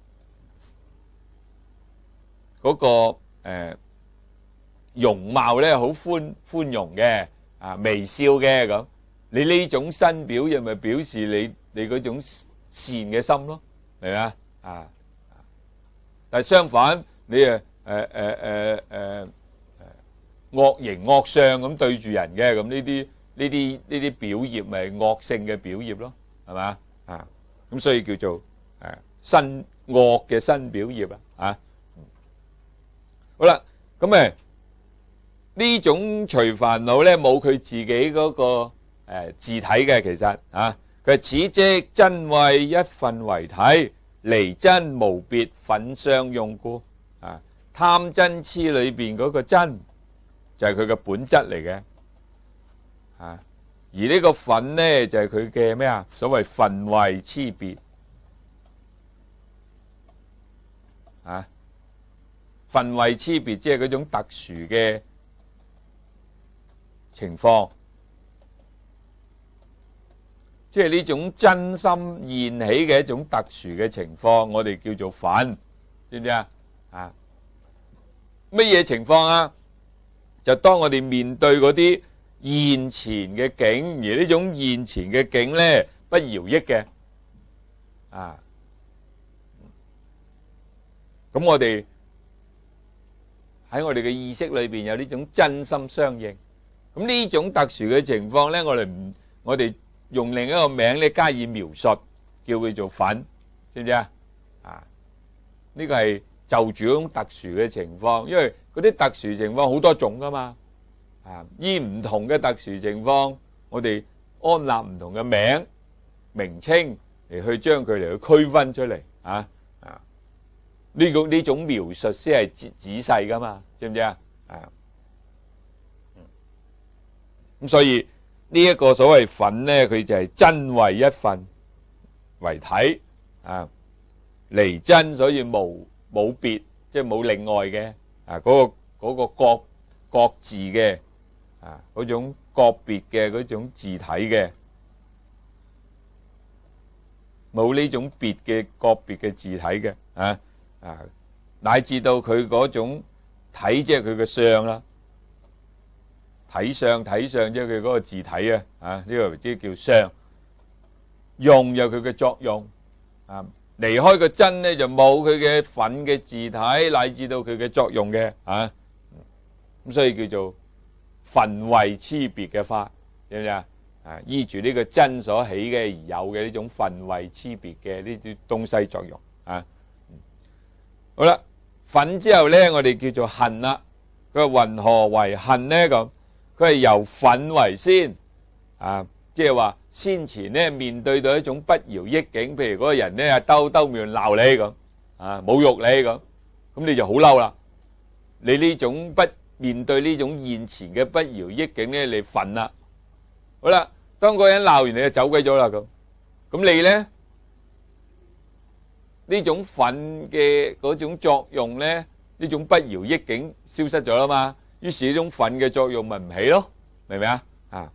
嗰個誒。呃容貌咧好寬寬容嘅，啊微笑嘅咁，你呢種新表現咪表示你你嗰種善嘅心咯，明唔明啊？啊，但係相反，你誒誒誒誒誒惡形惡相咁對住人嘅，咁呢啲呢啲呢啲表現咪惡性嘅表現咯，係嘛啊？咁所以叫做誒新惡嘅新表現啊，啊，好啦，咁誒。呢種除煩惱咧，冇佢自己嗰個誒自體嘅，其實啊，佢此即真為一分為體，離真無別憤相用故啊。貪嗔癡裏邊嗰個真就係佢嘅本質嚟嘅啊，而呢個憤咧就係佢嘅咩啊？所謂分位差別啊，分位差別即係嗰種特殊嘅情況，即係呢種真心現起嘅一種特殊嘅情況，我哋叫做憤，知唔知啊？啊，乜嘢情況啊？就當我哋面對嗰啲現前嘅境，而呢種現前嘅境咧不饒益嘅，啊，咁我哋喺我哋嘅意識裏邊有呢種真心相應。咁呢種特殊嘅情況咧，我哋唔，我哋用另一個名咧加以描述，叫佢做憤，知唔知啊？啊，呢個係就住嗰種特殊嘅情況，因為嗰啲特殊情況好多種噶嘛，啊，依唔同嘅特殊情況，我哋安立唔同嘅名名稱嚟去將佢嚟去區分出嚟，啊啊，呢個呢種描述先係仔仔細噶嘛，知唔知啊？啊。咁所以呢一個所謂憤咧，佢就係真為一分為體啊，離真，所以無冇別，即係冇另外嘅啊，嗰個嗰個各各自嘅啊，嗰種個別嘅嗰種自體嘅，冇呢種別嘅個別嘅自體嘅啊啊，乃至到佢嗰種體，即係佢嘅相啦。體相體相即係佢嗰個自體啊，啊呢個為之叫相。用有佢嘅作用啊，離開個真咧就冇佢嘅憤嘅自體，乃至到佢嘅作用嘅啊，咁所以叫做分位差別嘅法，知唔知啊？啊，依住呢個真所起嘅而有嘅呢種分位差別嘅呢啲東西作用啊。好啦，憤之後咧，我哋叫做恨啦。佢話云何為恨咧？咁佢係由憤為先啊，即係話先前咧面對到一種不饒益境，譬如嗰個人咧兜兜面鬧你咁啊，侮辱你咁，咁你就好嬲啦。你呢種不面對呢種現前嘅不饒益境咧，你憤啦。好啦，當嗰個人鬧完你就走鬼咗啦咁咁你咧呢種憤嘅嗰種作用咧，呢種不饒益境消失咗啦嘛，於是呢種憤嘅作用咪唔起咯，明唔明啊？啊，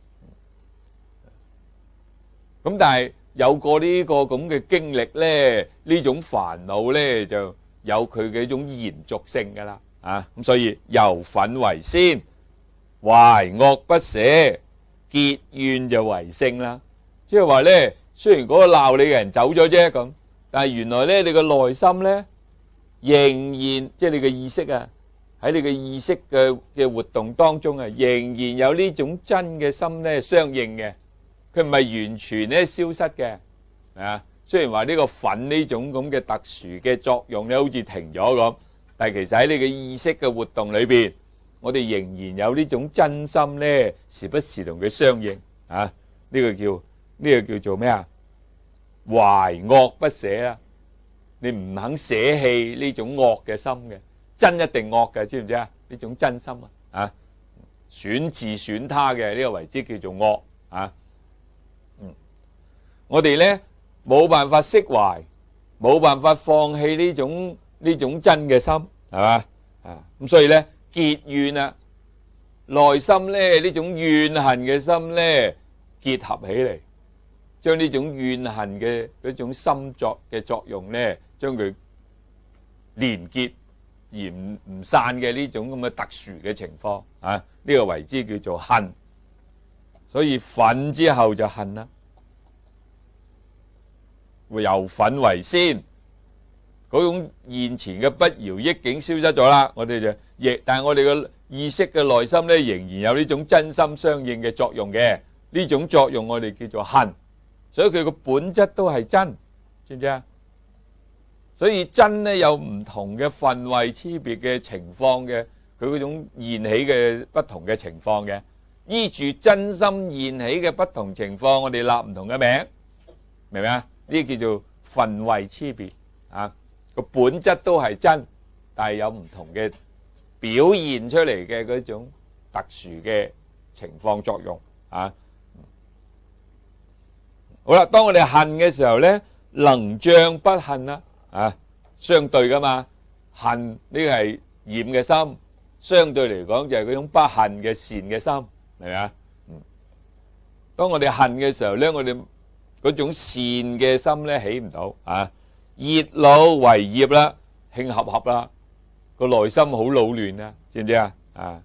咁但係有過呢個咁嘅經歷咧，呢種煩惱咧就有佢嘅一種延續性噶啦，啊，咁所以由憤為先，懷惡不捨，結怨就為性啦。即係話咧，雖然嗰個鬧你嘅人走咗啫咁，但係原來咧你個內心咧仍然，即係你嘅意識啊，喺你嘅意識嘅嘅活動當中啊，仍然有呢種真嘅心咧相應嘅，佢唔係完全咧消失嘅，啊，雖然話呢個憤呢種咁嘅特殊嘅作用咧好似停咗咁，但係其實喺你嘅意識嘅活動裏邊，我哋仍然有呢種真心咧，時不時同佢相應啊，呢個叫呢個叫做咩啊？懷惡不捨啊！你唔肯捨棄呢種惡嘅心嘅，真一定惡嘅，知唔知啊？呢種真心啊，啊，損自損他嘅呢個為之叫做惡啊。嗯，我哋咧冇辦法釋懷，冇辦法放棄呢種呢種真嘅心，係嘛啊？咁所以咧結怨啊，內心咧呢種怨恨嘅心咧結合起嚟。將呢種怨恨嘅嗰種心作嘅作用咧，將佢連結而唔唔散嘅呢種咁嘅特殊嘅情況啊，呢、這個為之叫做恨。所以憤之後就恨啦，會由憤為先，嗰種現前嘅不饒益境消失咗啦，我哋就亦，但係我哋嘅意識嘅內心咧，仍然有呢種真心相應嘅作用嘅，呢種作用我哋叫做恨。所以佢個本質都係真，知唔知啊？所以真咧有唔同嘅分位差別嘅情況嘅，佢嗰種現起嘅不同嘅情況嘅，依住真心現起嘅不同情況，我哋立唔同嘅名，明唔明啊？呢啲叫做分位差別啊，個本質都係真，但係有唔同嘅表現出嚟嘅嗰種特殊嘅情況作用啊。好啦，當我哋恨嘅時候咧，能障不恨啦，啊，相對噶嘛，恨呢個係染嘅心，相對嚟講就係嗰種不恨嘅善嘅心，明唔明啊？嗯，當我哋恨嘅時候咧，我哋嗰種善嘅心咧起唔到，啊，熱惱為業啦，興合合啦，個內心好惱亂啊，知唔知啊？啊，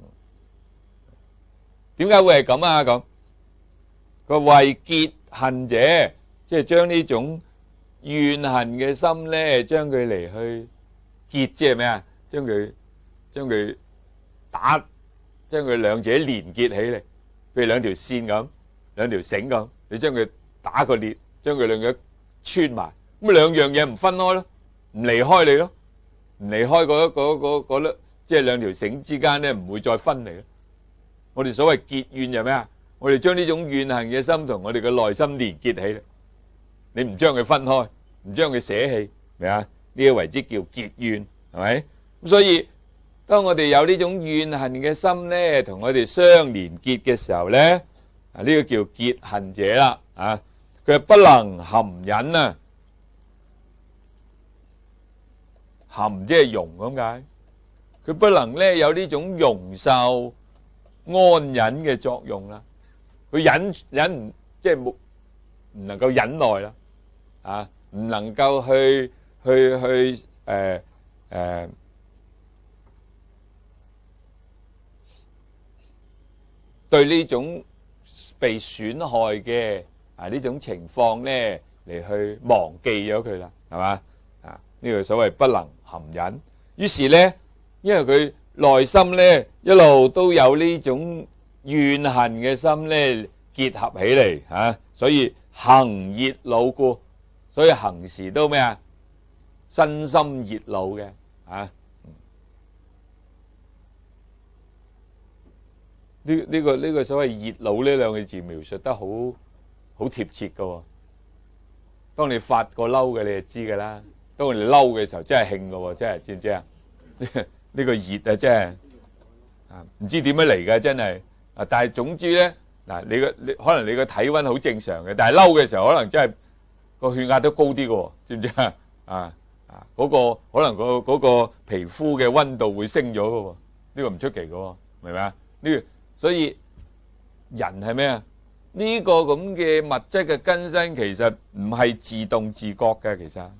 點解會係咁啊？咁個為結恨者，即係將呢種怨恨嘅心咧，將佢嚟去結，即係咩啊？將佢將佢打，將佢兩者連結起嚟，譬如兩條線咁，兩條繩咁，你將佢打個裂，將佢兩個穿埋，咁兩樣嘢唔分開咯，唔離開你咯，唔離開嗰嗰嗰嗰粒，即係兩條繩之間咧，唔會再分離咯。我哋所謂結怨就咩啊？我哋將呢種怨恨嘅心同我哋嘅內心連結起嚟，你唔將佢分開，唔將佢捨棄，明啊？呢個為之叫結怨，係咪？咁所以當我哋有呢種怨恨嘅心咧，同我哋相連結嘅時候咧，啊，呢個叫結恨者啦，啊，佢係不能含忍啊，含即係容咁解，佢不能咧有呢種容受安忍嘅作用啦。佢忍忍唔即係冇唔能夠忍耐啦，啊，唔能夠去去去誒誒對呢種被損害嘅啊呢種情況咧嚟去忘記咗佢啦，係嘛？啊，呢個所謂不能含忍，於是咧，因為佢內心咧一路都有呢種怨恨嘅心咧結合起嚟，啊，所以行熱惱故，所以行時都咩啊？身心熱惱嘅，啊，呢呢個呢個所謂熱惱呢兩個字描述得好好貼切噶。當你發過嬲嘅，你就知噶啦。當你嬲嘅時候，真係興噶，真係知唔知啊？呢個熱啊，真係啊，唔知點樣嚟噶，真係啊！但係總之咧， 嗱，你個你可能你個體溫好正常嘅，但係嬲嘅時候可能真係個血壓都高啲嘅喎，知唔知啊？啊啊，嗰個可能個嗰個皮膚嘅溫度會升咗嘅喎，呢個唔出奇嘅喎，明唔明啊？呢個所以人係咩啊？呢個咁嘅物質嘅更新其實唔係自動自覺嘅，其實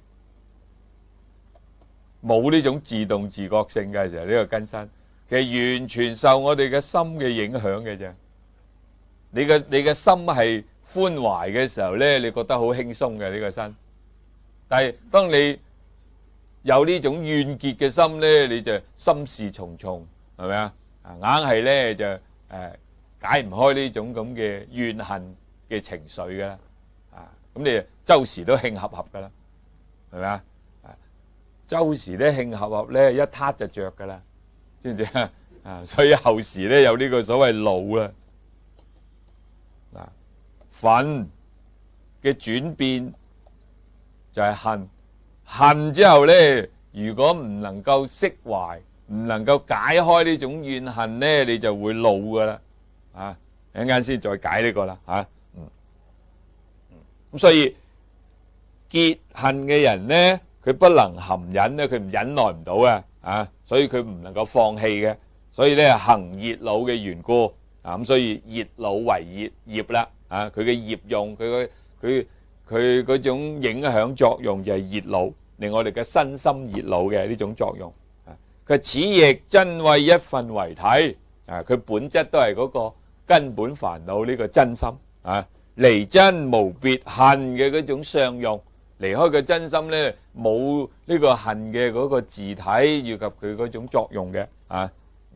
冇呢種自動自覺性嘅，就係呢個更新，其實完全受我哋嘅心嘅影響嘅啫。你嘅你嘅心係寬懷嘅時候咧，你覺得好輕鬆嘅呢個身。但係當你有呢種怨結嘅心咧，你就心事重重，係咪啊？啊，硬係咧就誒解唔開呢種咁嘅怨恨嘅情緒㗎啦。啊，咁你周時都興合合㗎啦，係咪啊？啊，周時咧興合合咧一撻就着㗎啦，知唔知啊？啊，所以後時咧有呢個所謂惱啦。嗱，憤嘅轉變就係恨，恨之後咧，如果唔能夠釋懷，唔能夠解開呢種怨恨咧，你就會怒噶啦。啊，一陣間先再解呢個啦。吓，嗯，咁所以結恨嘅人咧，佢不能含忍咧，佢唔忍耐唔到啊。啊，所以佢唔能夠放棄嘅，所以咧行熱惱嘅緣故。啊，咁所以熱惱為業業啦，啊，佢嘅業用，佢嘅佢佢嗰種影響作用就係熱惱，令我哋嘅身心熱惱嘅呢種作用。啊，佢此亦真謂一分為體，啊，佢本質都係嗰個根本煩惱呢個真心。啊，離真無別恨嘅嗰種相用，離開個真心咧，冇呢個恨嘅嗰個自體以及佢嗰種作用嘅。啊。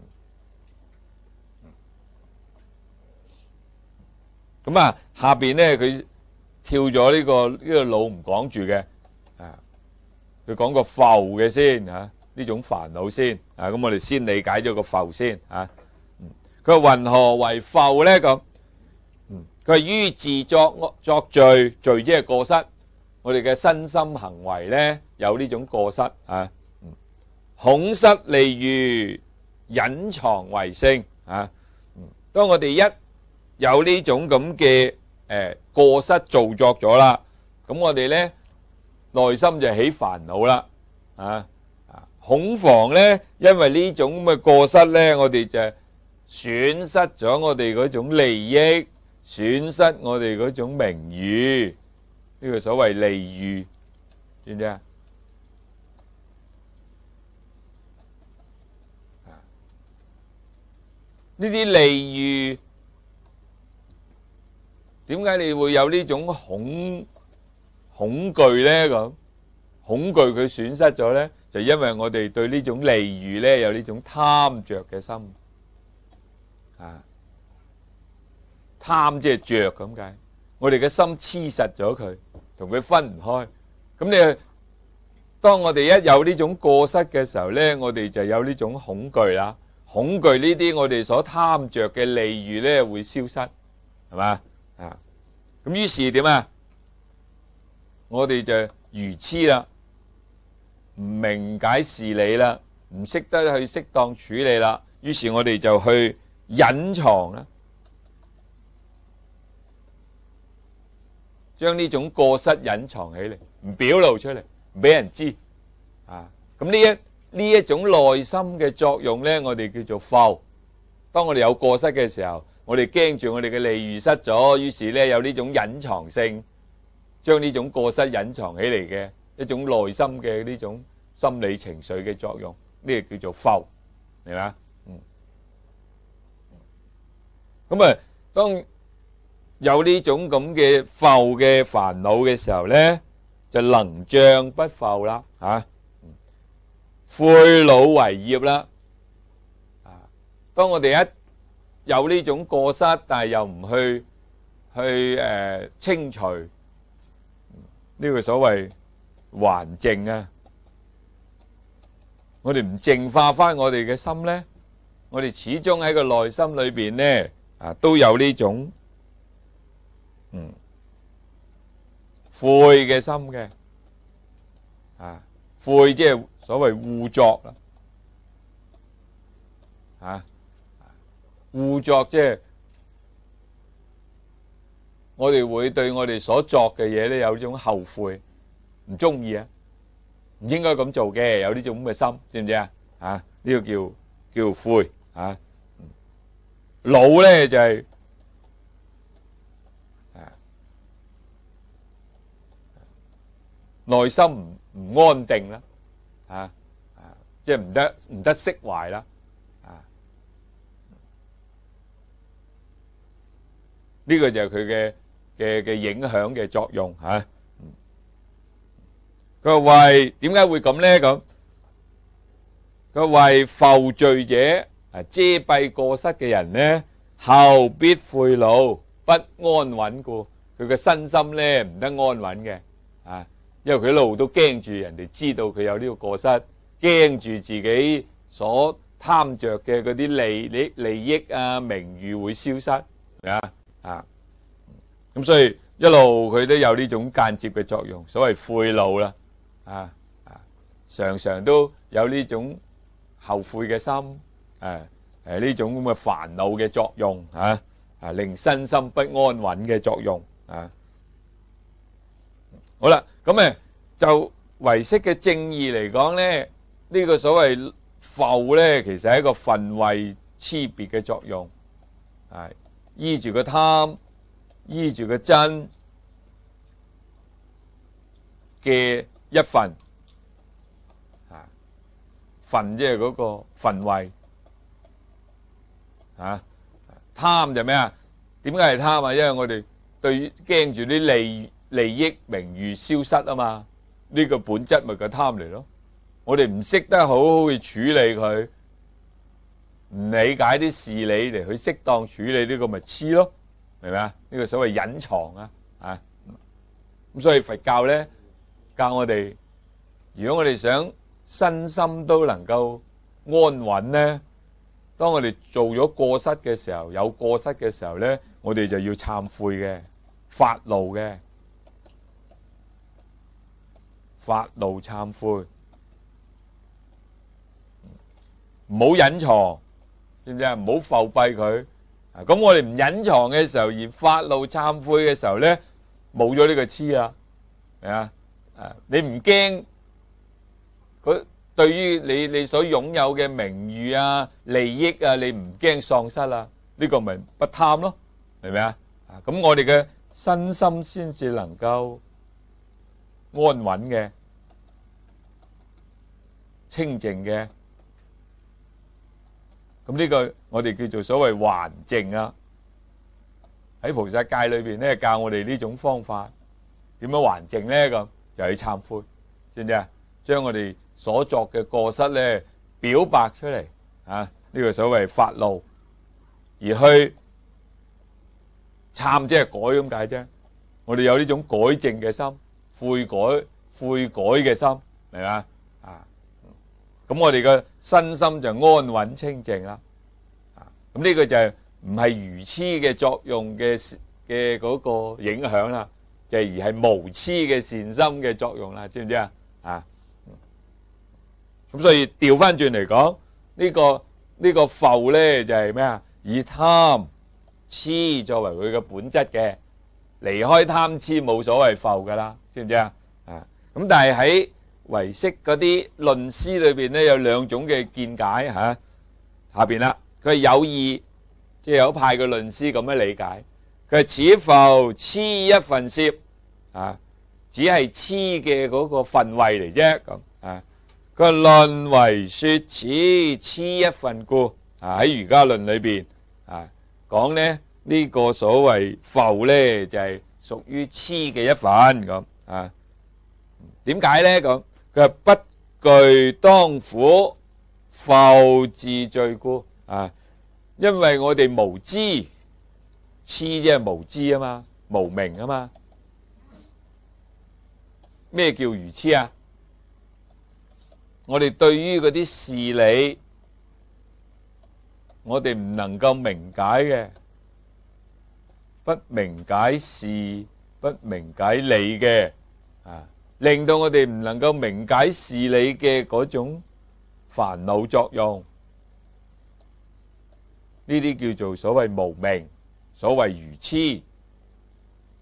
咁啊，下邊咧佢跳咗呢個呢個惱唔講住嘅，啊，佢講個覆嘅先嚇，呢種煩惱先，啊，咁我哋先理解咗個覆先嚇。佢話云何為覆咧？咁，佢話於自作作罪，罪即係過失，我哋嘅身心行為咧有呢種過失啊。恐失利譽，隱藏為性啊。當我哋一有呢種咁嘅誒過失造作咗啦，咁我哋咧內心就起煩惱啦，啊啊恐防咧，因為呢種咁嘅過失咧，我哋就損失咗我哋嗰種利益，損失我哋嗰種名譽，呢個所謂利譽，知唔知啊？呢啲利譽。點解你會有呢種恐恐懼咧？咁恐懼佢損失咗咧，就因為我哋對呢種利譽咧有呢種貪着嘅心啊！貪即係着咁解，我哋嘅心黐實咗佢，同佢分唔開。咁你當我哋一有呢種過失嘅時候咧，我哋就有呢種恐懼啦。恐懼呢啲我哋所貪着嘅利譽咧會消失，係嘛？啊，咁於是點啊？我哋就愚痴啦，唔明解事理啦，唔識得去適當處理啦。於是我哋就去隱藏啦，將呢種過失隱藏起嚟，唔表露出嚟，唔俾人知。啊，咁呢一呢一種內心嘅作用咧，我哋叫做覆。當我哋有過失嘅時候，我哋驚住我哋嘅利譽失咗，於是咧有呢種隱藏性，將呢種過失隱藏起嚟嘅一種內心嘅呢種心理情緒嘅作用，呢個叫做覆，明嘛？嗯。咁啊，當有呢種咁嘅覆嘅煩惱嘅時候咧，就能障不覆啦，嚇。悔惱為業啦。啊，當我哋一有呢種過失，但係又唔去去誒清除，呢個所謂還淨啊！我哋唔淨化翻我哋嘅心咧，我哋始終喺個內心裏邊咧啊，都有呢種嗯悔嘅心嘅啊，悔即係所謂污作啦，啊。污作即係我哋會對我哋所作嘅嘢咧有種後悔，唔中意啊，唔應該咁做嘅，有呢種咁嘅心，知唔知啊？啊，呢個叫叫悔啊。惱咧就係啊，內心唔唔安定啦，啊啊，即係唔得唔得釋懷啦，啊，呢個就係佢嘅嘅嘅影響嘅作用嚇。佢話為點解會咁咧？咁佢話為浮罪者啊，遮蔽過失嘅人咧，後必悔惱，不安穩故。佢嘅身心咧唔得安穩嘅啊，因為佢一路都驚住人哋知道佢有呢個過失，驚住自己所貪著嘅嗰啲利利利益啊、名譽會消失，係啊啊，咁所以一路佢都有呢種間接嘅作用，所謂悔惱啦，啊啊，常常都有呢種後悔嘅心，誒誒呢種咁嘅煩惱嘅作用啊，啊令身心不安穩嘅作用啊。好啦，咁誒就唯識嘅正義嚟講咧，呢個所謂浮咧，其實係一個分位差別嘅作用，係依住個貪，依住個真嘅一份啊，分即係嗰個分位啊，貪就咩啊？點解係貪啊？因為我哋對驚住啲利利益名譽消失啊嘛，呢個本質咪個貪嚟咯。我哋唔識得好好去處理佢，唔理解啲事理嚟去適當處理呢個咪痴咯，明唔明啊？呢個所謂隱藏啊，啊咁所以佛教咧教我哋，如果我哋想身心都能夠安穩咧，當我哋做咗過失嘅時候，有過失嘅時候咧，我哋就要懺悔嘅，發怒嘅，發怒懺悔。唔好隱藏，知唔知啊？唔好浮蔽佢。咁我哋唔隱藏嘅時候，而發怒懺悔嘅時候咧，冇咗呢個痴啊，係啊？啊，你唔驚佢對於你你所擁有嘅名譽啊、利益啊，你唔驚喪失啊？呢個咪不貪咯，係咪啊？啊，咁我哋嘅身心先至能夠安穩嘅、清淨嘅。咁呢個我哋叫做所謂還淨啊，喺菩薩戒裏邊咧教我哋呢種方法，點樣還淨咧？咁就去懺悔，知唔知啊？將我哋所作嘅過失咧表白出嚟啊！呢個所謂發怒，而去懺即係改咁解啫。我哋有呢種改正嘅心，悔改悔改嘅心，明嘛？啊！咁我哋嘅身心就安穩清淨啦，啊！咁呢個就係唔係愚痴嘅作用嘅嘅嗰個影響啦，就係而係無痴嘅善心嘅作用啦，知唔知啊？啊！咁所以調翻轉嚟講，呢個呢個浮咧就係咩啊？以貪痴作為佢嘅本質嘅，離開貪痴冇所謂浮噶啦，知唔知啊？啊！咁但係喺唯識嗰啲論師裏邊咧有兩種嘅見解嚇、啊，下邊啦，佢係有意，即係有派嘅論師咁樣理解，佢係此浮痴一分攝啊，只係痴嘅嗰個分位嚟啫咁啊。佢話論為說此痴一分故啊，喺瑜伽論裏邊啊講咧呢、這個所謂浮咧就係、是、屬於痴嘅一分咁啊。點解咧咁？佢話不具當苦浮自罪故啊，因為我哋無知，痴即係無知啊嘛，無明啊嘛。咩叫愚痴啊？我哋對於嗰啲事理，我哋唔能夠明解嘅，不明解事，不明解理嘅啊。令到我哋唔能夠明解事理嘅嗰種煩惱作用，呢啲叫做所謂無明，所謂愚痴。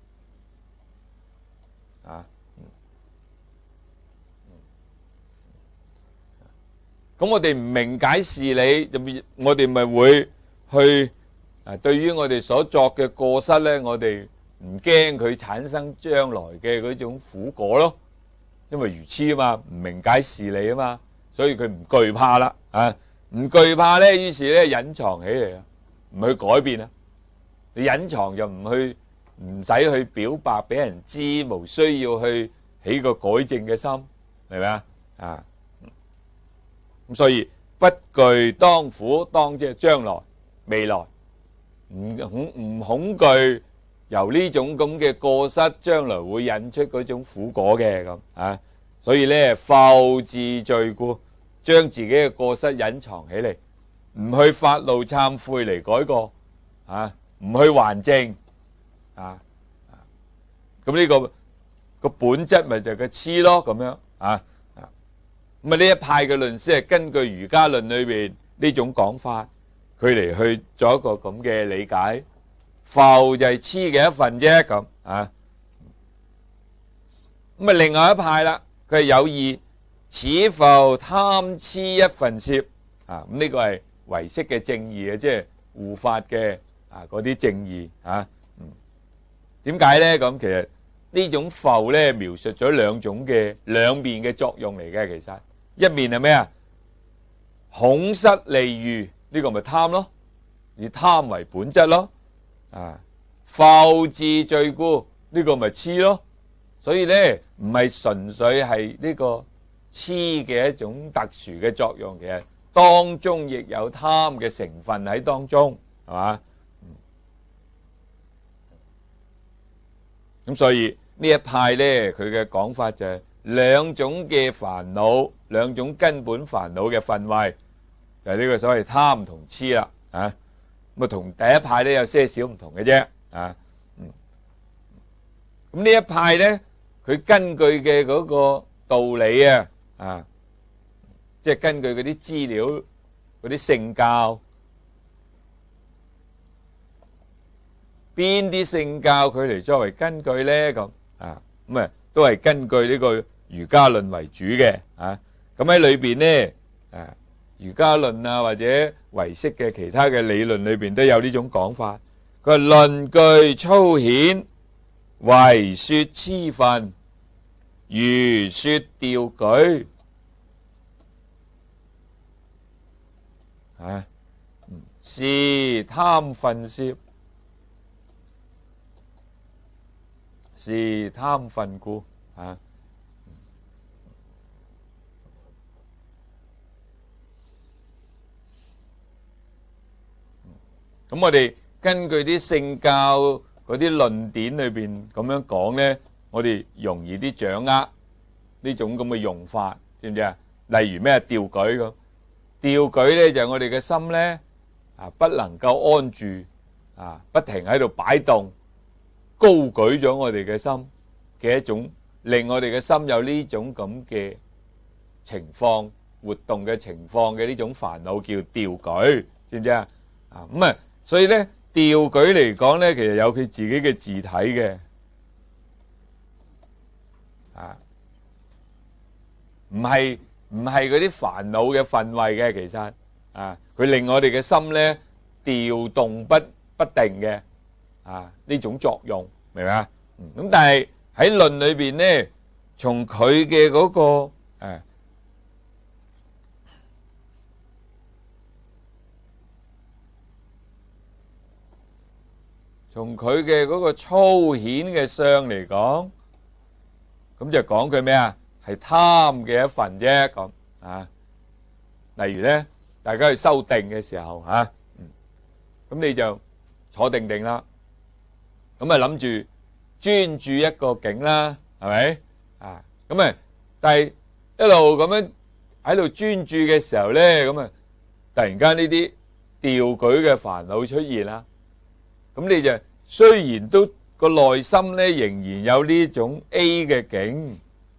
咁我哋唔明解事理，就我哋咪會去啊，對於我哋所作嘅過失咧，我哋唔驚佢產生將來嘅嗰種苦果咯，因為愚痴啊嘛，唔明解事理啊嘛，所以佢唔懼怕啦，啊，唔懼怕咧，於是咧隱藏起嚟啊，唔去改變啊，你隱藏就唔去，唔使去表白俾人知，無需要去起個改正嘅心，係咪啊？啊，咁所以不懼當苦，當即係將來未來，唔恐唔恐懼由呢種咁嘅過失，將來會引出嗰種苦果嘅咁啊。所以咧，復自罪故，將自己嘅過失隱藏起嚟，唔去發怒懺悔嚟改過啊，唔去還正啊。咁呢個個本質咪就係個痴咯，咁樣啊。咁啊呢一派嘅論師係根據瑜伽論裏邊呢種講法，佢嚟去做一個咁嘅理解，復就係痴嘅一份啫咁啊。咁啊另外一派啦，佢係有二，此復貪痴一分攝啊。咁呢個係唯識嘅正義啊，即係護法嘅啊嗰啲正義啊。嗯，點解咧？咁其實呢種復咧描述咗兩種嘅兩面嘅作用嚟嘅，其實。一面係咩啊？恐失利譽，呢個咪貪咯，以貪為本質咯。啊，復自罪故，呢個咪痴咯。所以咧唔係純粹係呢個痴嘅一種特殊嘅作用，其實當中亦有貪嘅成分喺當中，係嘛？咁所以呢一派咧，佢嘅講法就係兩種嘅煩惱，兩種根本煩惱嘅分位，就係呢個所謂貪同痴啦。啊，咁啊同第一派咧有些少唔同嘅啫。啊，嗯，咁呢一派咧，佢根據嘅嗰個道理啊，啊，即係根據嗰啲資料、嗰啲聖教，邊啲聖教佢嚟作為根據咧？咁啊，咁啊都係根據呢個瑜伽論為主嘅。啊，咁喺裏邊咧，啊瑜伽論啊或者唯識嘅其他嘅理論裏邊都有呢種講法。佢話論據粗顯，唯說痴分，如說掉舉。啊，是貪分攝，是貪分故。啊，咁我哋根據啲聖教嗰啲論點裏邊咁樣講咧，我哋容易啲掌握呢種咁嘅用法，知唔知啊？例如咩掉舉咁，掉舉咧就係我哋嘅心咧啊，不能夠安住啊，不停喺度擺動，高舉咗我哋嘅心嘅一種，令我哋嘅心有呢種咁嘅情況活動嘅情況嘅呢種煩惱叫掉舉，知唔知啊？啊咁啊，所以咧掉舉嚟講咧，其實有佢自己嘅字體嘅，啊，唔係唔係嗰啲煩惱嘅分位嘅，其實啊，佢令我哋嘅心咧調動不不定嘅啊呢種作用，明唔明啊？咁但係喺論裏邊咧，從佢嘅嗰個誒。從佢嘅嗰個粗顯嘅相嚟講，咁就講佢咩啊？係貪嘅一份啫，咁啊。例如咧，大家去修定嘅時候啊，咁你就坐定定啦，咁啊諗住專注一個境啦，係咪啊？咁啊，但係一路咁樣喺度專注嘅時候咧，咁啊，突然間呢啲掉舉嘅煩惱出現啦。咁你就雖然都個內心咧仍然有呢種 A 嘅境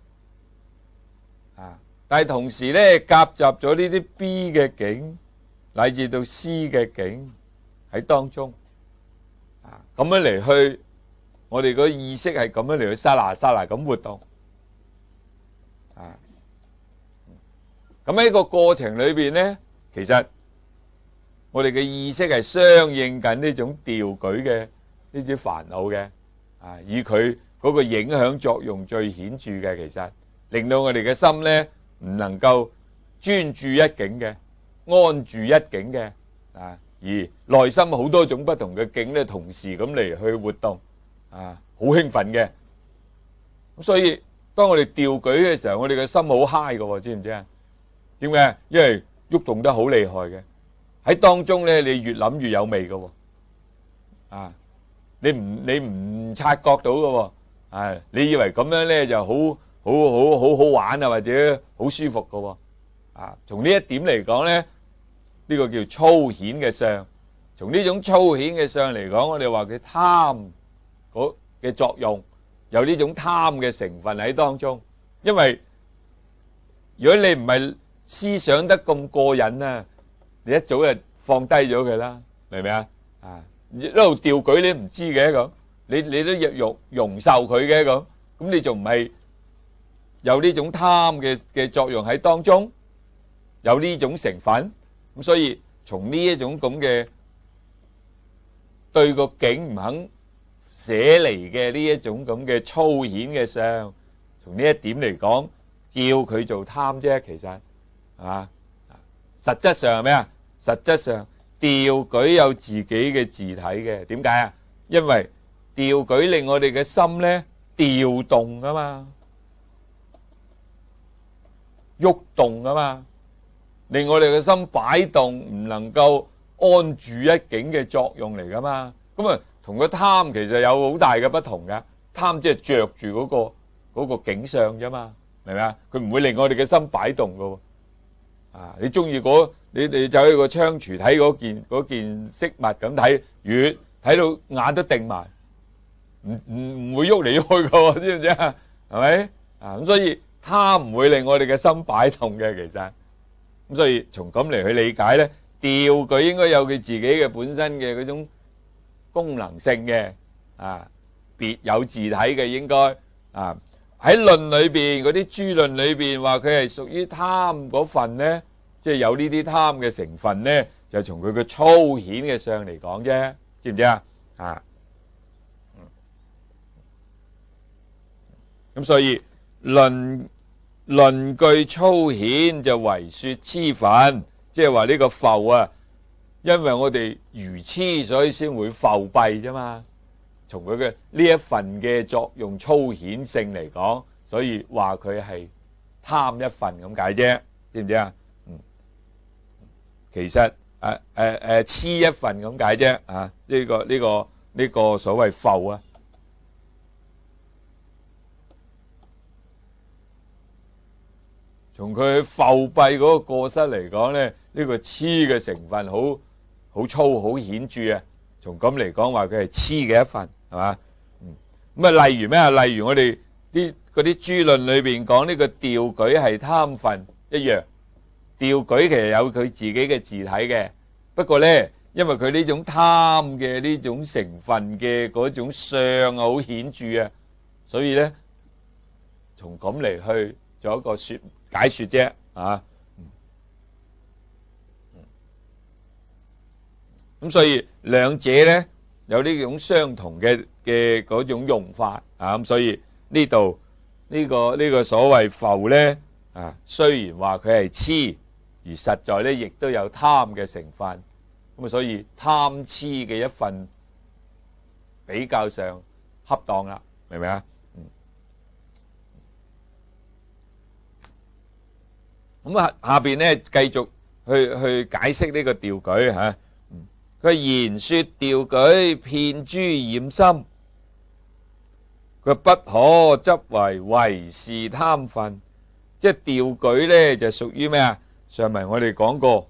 啊，但係同時咧夾雜咗呢啲 B 嘅境，乃至到 C 嘅境喺當中啊，咁樣嚟去，我哋個意識係咁樣嚟去沙拿沙拿咁活動啊。 咁喺個過程裏邊咧，其實我哋嘅意識係相應緊呢種掉舉嘅呢啲煩惱嘅，啊，以佢嗰個影響作用最顯著嘅，其實令到我哋嘅心咧唔能夠專注一境嘅、安住一境嘅，啊，而內心好多種不同嘅境咧，同時咁嚟去活動，啊，好興奮嘅。咁所以當我哋掉舉嘅時候，我哋嘅心好 high 嘅，知唔知啊？點解？因為喐動得好厲害嘅，喺當中咧，你越諗越有味嘅，啊，你唔你唔察覺到嘅，啊，你以為咁樣咧就好好好好好玩啊，或者好舒服嘅，啊，從呢一點嚟講咧，呢個叫粗顯嘅相。從呢種粗顯嘅相嚟講，我哋話佢貪嗰嘅作用，有呢種貪嘅成分喺當中。因為如果你唔係思想得咁過癮啊，你一早就放低咗佢啦，明唔明啊？啊，一路掉舉你唔知嘅咁，你你都容容受佢嘅咁，咁你仲唔係有呢種貪嘅嘅作用喺當中，有呢種成分，咁所以從呢一種咁嘅對個境唔肯捨離嘅呢一種咁嘅粗顯嘅相，從呢一點嚟講，叫佢做貪啫，其實。係嘛？實質上係咩啊？實質上掉舉有自己嘅自體嘅，點解啊？因為掉舉令我哋嘅心咧調動啊嘛，喐動啊嘛，令我哋嘅心擺動，唔能夠安住一境嘅作用嚟噶嘛。咁啊，同個貪其實有好大嘅不同嘅。貪即係着住嗰個嗰個景象啫嘛，明唔明啊？佢唔會令我哋嘅心擺動噶。啊！你中意嗰你你走去個窗櫥睇嗰件嗰件飾物咁睇，越睇到眼都定埋，唔唔唔會喐嚟喐去噶，知唔知啊？係咪啊？咁所以貪唔會令我哋嘅心擺動嘅，其實咁所以從咁嚟去理解咧，掉舉應該有佢自己嘅本身嘅嗰種功能性嘅，啊，別有自體嘅應該啊。喺論裏邊嗰啲諸論裏邊話佢係屬於貪嗰份咧，即係有呢啲貪嘅成分咧，就從佢嘅粗顯嘅相嚟講啫，知唔知啊？啊，咁所以論論據粗顯就為說痴分，即係話呢個浮啊，因為我哋愚痴，所以先會浮蔽啫嘛。從佢嘅呢一份嘅作用粗顯性嚟講，所以話佢係貪一份咁解啫，知唔知啊？嗯，其實誒誒誒痴一份咁解啫啊！呢個呢個呢個所謂浮啊，從佢浮蔽嗰個過失嚟講咧，呢個痴嘅成分好好粗好顯著啊！從咁嚟講話佢係痴嘅一份。係嘛？嗯，咁啊，例如咩啊？例如我哋啲嗰啲諸論裏邊講呢個掉舉係貪分一樣，掉舉其實有佢自己嘅自體嘅，不過咧，因為佢呢種貪嘅呢種成分嘅嗰種相好顯著啊，所以咧，從咁嚟去做一個說解說啫，啊，咁所以兩者咧。有呢種相同嘅嘅嗰種用法啊，咁所以呢度呢個呢個所謂浮咧啊，雖然話佢係痴，而實在咧亦都有貪嘅成分，咁啊所以貪痴嘅一份比較上恰當啦，明唔明啊？嗯，咁啊下邊咧繼續去去解釋呢個掉舉吓。佢言說掉舉遍諸染心，佢不可執為唯是貪分，即係掉舉咧就屬於咩啊？上文我哋講過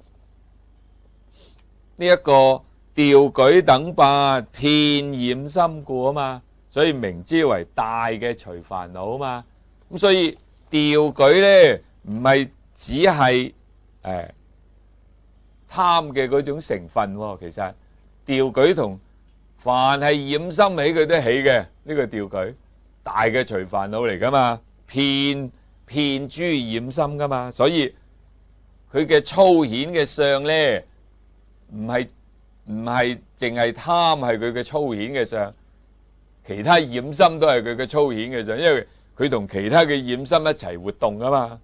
呢一個掉舉等八遍染心故啊嘛，所以名之為大嘅除煩惱啊嘛。咁所以掉舉咧唔係只係誒。貪嘅嗰種成分，其實掉舉同凡係染心起佢都起嘅，呢個掉舉大嘅除煩惱嚟噶嘛，遍遍諸染心噶嘛，所以佢嘅粗顯嘅相咧，唔係唔係淨係貪係佢嘅粗顯嘅相，其他染心都係佢嘅粗顯嘅相，因為佢同其他嘅染心一齊活動啊嘛。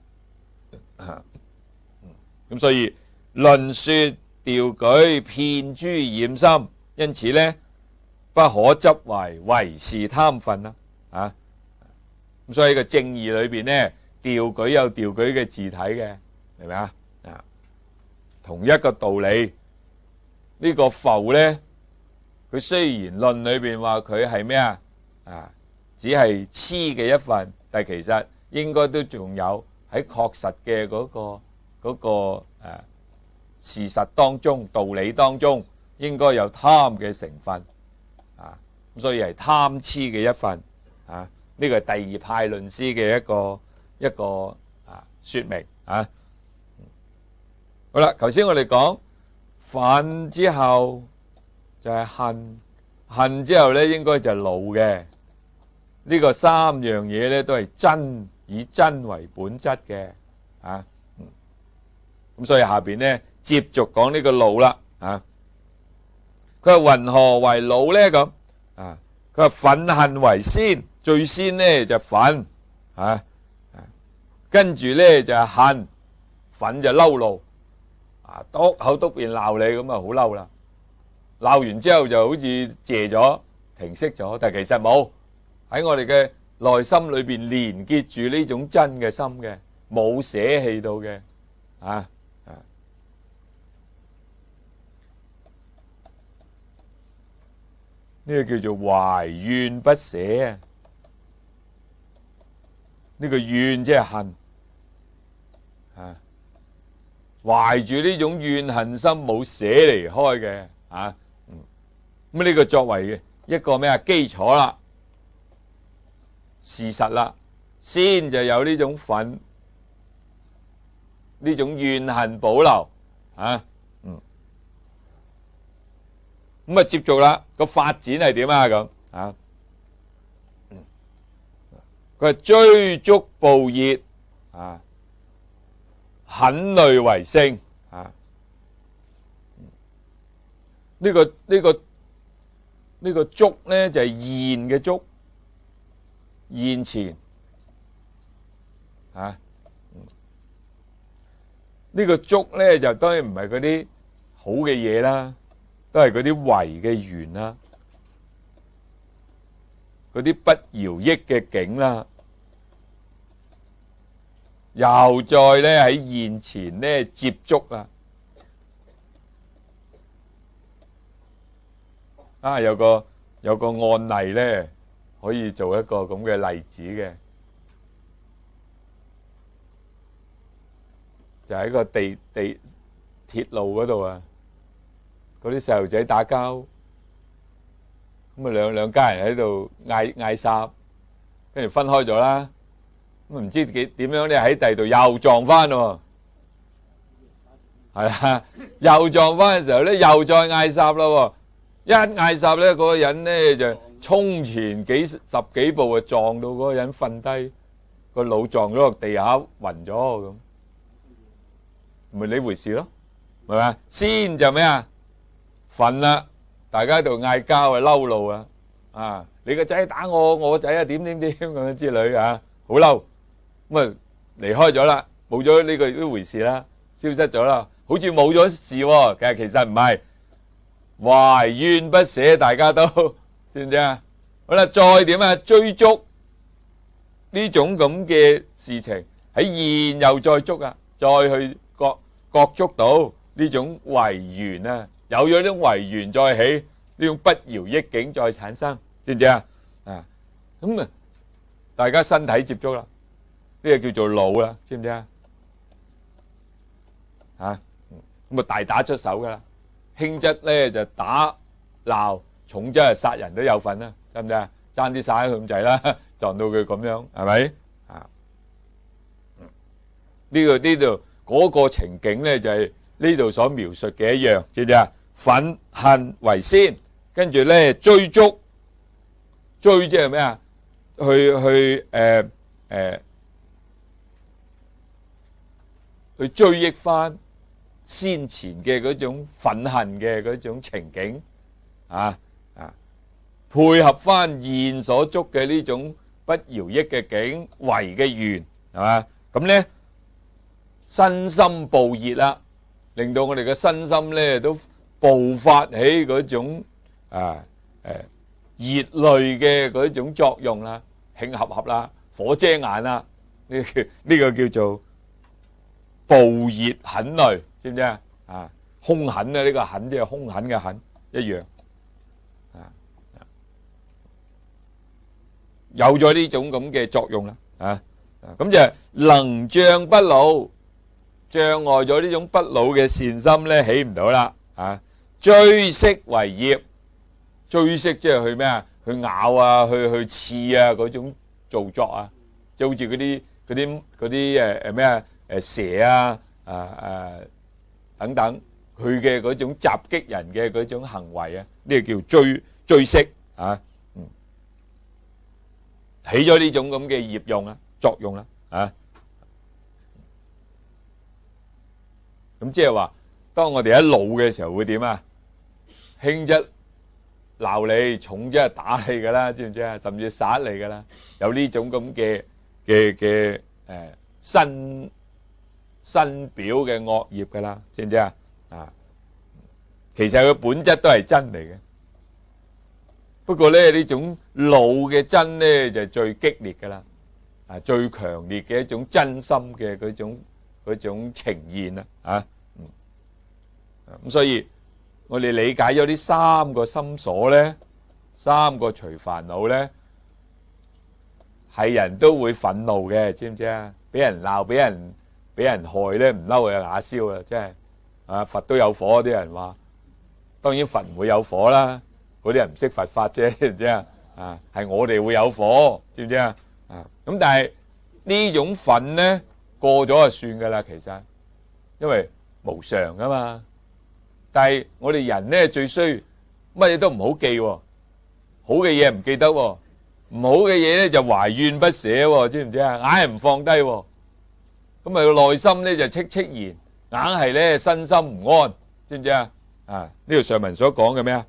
咁所以論說掉舉遍諸染心，因此咧不可執為唯是貪分啦。啊，咁所以個正義裏邊咧，掉舉有掉舉嘅字體嘅，明唔明啊？啊，同一個道理，呢個浮咧，佢雖然論裏邊話佢係咩啊？啊，只係痴嘅一份，但係其實應該都仲有喺確實嘅嗰個嗰個誒事實當中、道理當中，應該有貪嘅成分啊，咁所以係貪痴嘅一份啊。呢個係第二派論師嘅一個一個啊說明啊。好啦，頭先我哋講忿之後就係恨，恨之後咧應該就係怒嘅。呢個三樣嘢咧都係真，以真為本質嘅啊。咁所以下邊咧接續講呢個怒啦啊。佢話云何為怒咧咁啊？佢話忿恨為先，最先咧就忿啊，跟住咧就係恨，忿就嬲怒啊，篤口篤面鬧你咁啊，好嬲啦！鬧完之後就好似謝咗、停息咗，但係其實冇喺我哋嘅內心裏邊連結住呢種真嘅心嘅，冇捨棄到嘅啊。呢個叫做懷怨不捨啊！呢個怨即係恨啊，懷住呢種怨恨心冇捨離開嘅啊。咁呢個作為一個咩啊基礎啦，事實啦，先就有呢種憤，呢種怨恨保留啊。咁啊，接續啦，個發展係點啊？咁啊，佢係追逐暴熱啊，狠戾為性啊。呢個呢個呢個逐咧就係現嘅逐，現前啊。呢個逐咧就當然唔係嗰啲好嘅嘢啦。都係嗰啲違嘅緣啦，嗰啲不饒益嘅境啦，又再咧喺現前咧接觸啦。啊，有個有個案例咧，可以做一個咁嘅例子嘅，就喺個地地鐵路嗰度啊。嗰啲細路仔打交，咁啊兩兩家人喺度嗌嗌霎，跟住分開咗啦。咁唔知幾點樣咧喺第二度又撞翻喎，係啦，又撞翻嘅時候咧又再嗌霎啦。一嗌霎咧，嗰個人咧就衝前幾十幾步啊，撞到嗰個人瞓低，個腦撞咗落地下暈咗咁，咪呢回事咯，係咪？先就咩啊？憤啦，大家喺度嗌交啊，嬲怒啊，啊，你個仔打我，我個仔啊點點點咁樣之類啊，好嬲，咁啊離開咗啦，冇咗呢個呢回事啦，消失咗啦，好似冇咗事喎，其實其實唔係，懷怨不捨，大家都知唔知啊？好啦，再點啊？追逐呢種咁嘅事情喺現又再捉啊，再去各各捉到呢種違緣啊。有咗呢種違緣再起，呢種不饒益境再產生，知唔知啊？啊，咁啊，大家身體接觸啦，呢個叫做怒啦，知唔知啊？啊，咁啊大打出手噶啦，輕則咧就打鬧，重則係殺人都有份啦，知唔知啊？爭啲殺佢咁滯啦，撞到佢咁樣，係咪？啊，呢個呢度嗰個情景咧就係呢度所描述嘅一樣，知唔知啊？忿恨為先，跟住咧追逐，追即係咩啊？去去誒誒去追憶翻先前嘅嗰種憤恨嘅嗰種情景啊啊，配合翻現所捉嘅呢種不饒益嘅境為嘅緣，係嘛？咁咧身心暴熱啦，令到我哋嘅身心咧都爆發起嗰種啊誒熱淚嘅嗰種作用啦，慶合合啦，火遮眼啦，呢個呢個叫做暴熱狠戾，知唔知啊？啊，兇狠啊！呢個狠即係兇狠嘅狠一樣啊，有咗呢種咁嘅作用啦啊，咁就能障不老，障礙咗呢種不老嘅善心咧，起唔到啦啊！追息為業，追息即係去咩啊？去咬啊，去去刺啊嗰種造作啊，就好似嗰啲嗰啲嗰啲誒誒咩啊誒蛇啊啊啊等等，佢嘅嗰種襲擊人嘅嗰種行為啊，呢個叫追追息啊，嗯，起咗呢種咁嘅業用啊作用啦啊，咁即係話，當我哋喺老嘅時候會點啊？輕則鬧你，重則打你噶啦，知唔知啊？甚至殺你噶啦，有呢種咁嘅嘅嘅誒新新表嘅惡業噶啦，知唔知啊？啊，其實佢本質都係真嚟嘅，不過咧呢種老嘅真咧就係最激烈噶啦，啊最強烈嘅一種真心嘅嗰種嗰種呈現啊，啊，咁所以。我哋理解咗呢三個心所咧，三個隨煩惱咧，係人都會憤怒嘅，知唔知啊？俾人鬧，俾人俾人害咧，唔嬲就啞燒啦，真係啊！佛都有火，啲人話，當然佛唔會有火啦，嗰啲人唔識佛法啫，知唔知啊？啊，係我哋會有火，知唔知啊？啊，咁但係呢種憤咧過咗就算噶啦，其實因為無常噶嘛。但係我哋人咧最衰乜嘢都唔好記，好嘅嘢唔記得，唔好嘅嘢咧就懷怨不捨，知唔知啊？硬係唔放低，咁啊個內心咧就戚戚然，硬係咧身心唔安，知唔知啊？啊呢度上文所講嘅咩啊？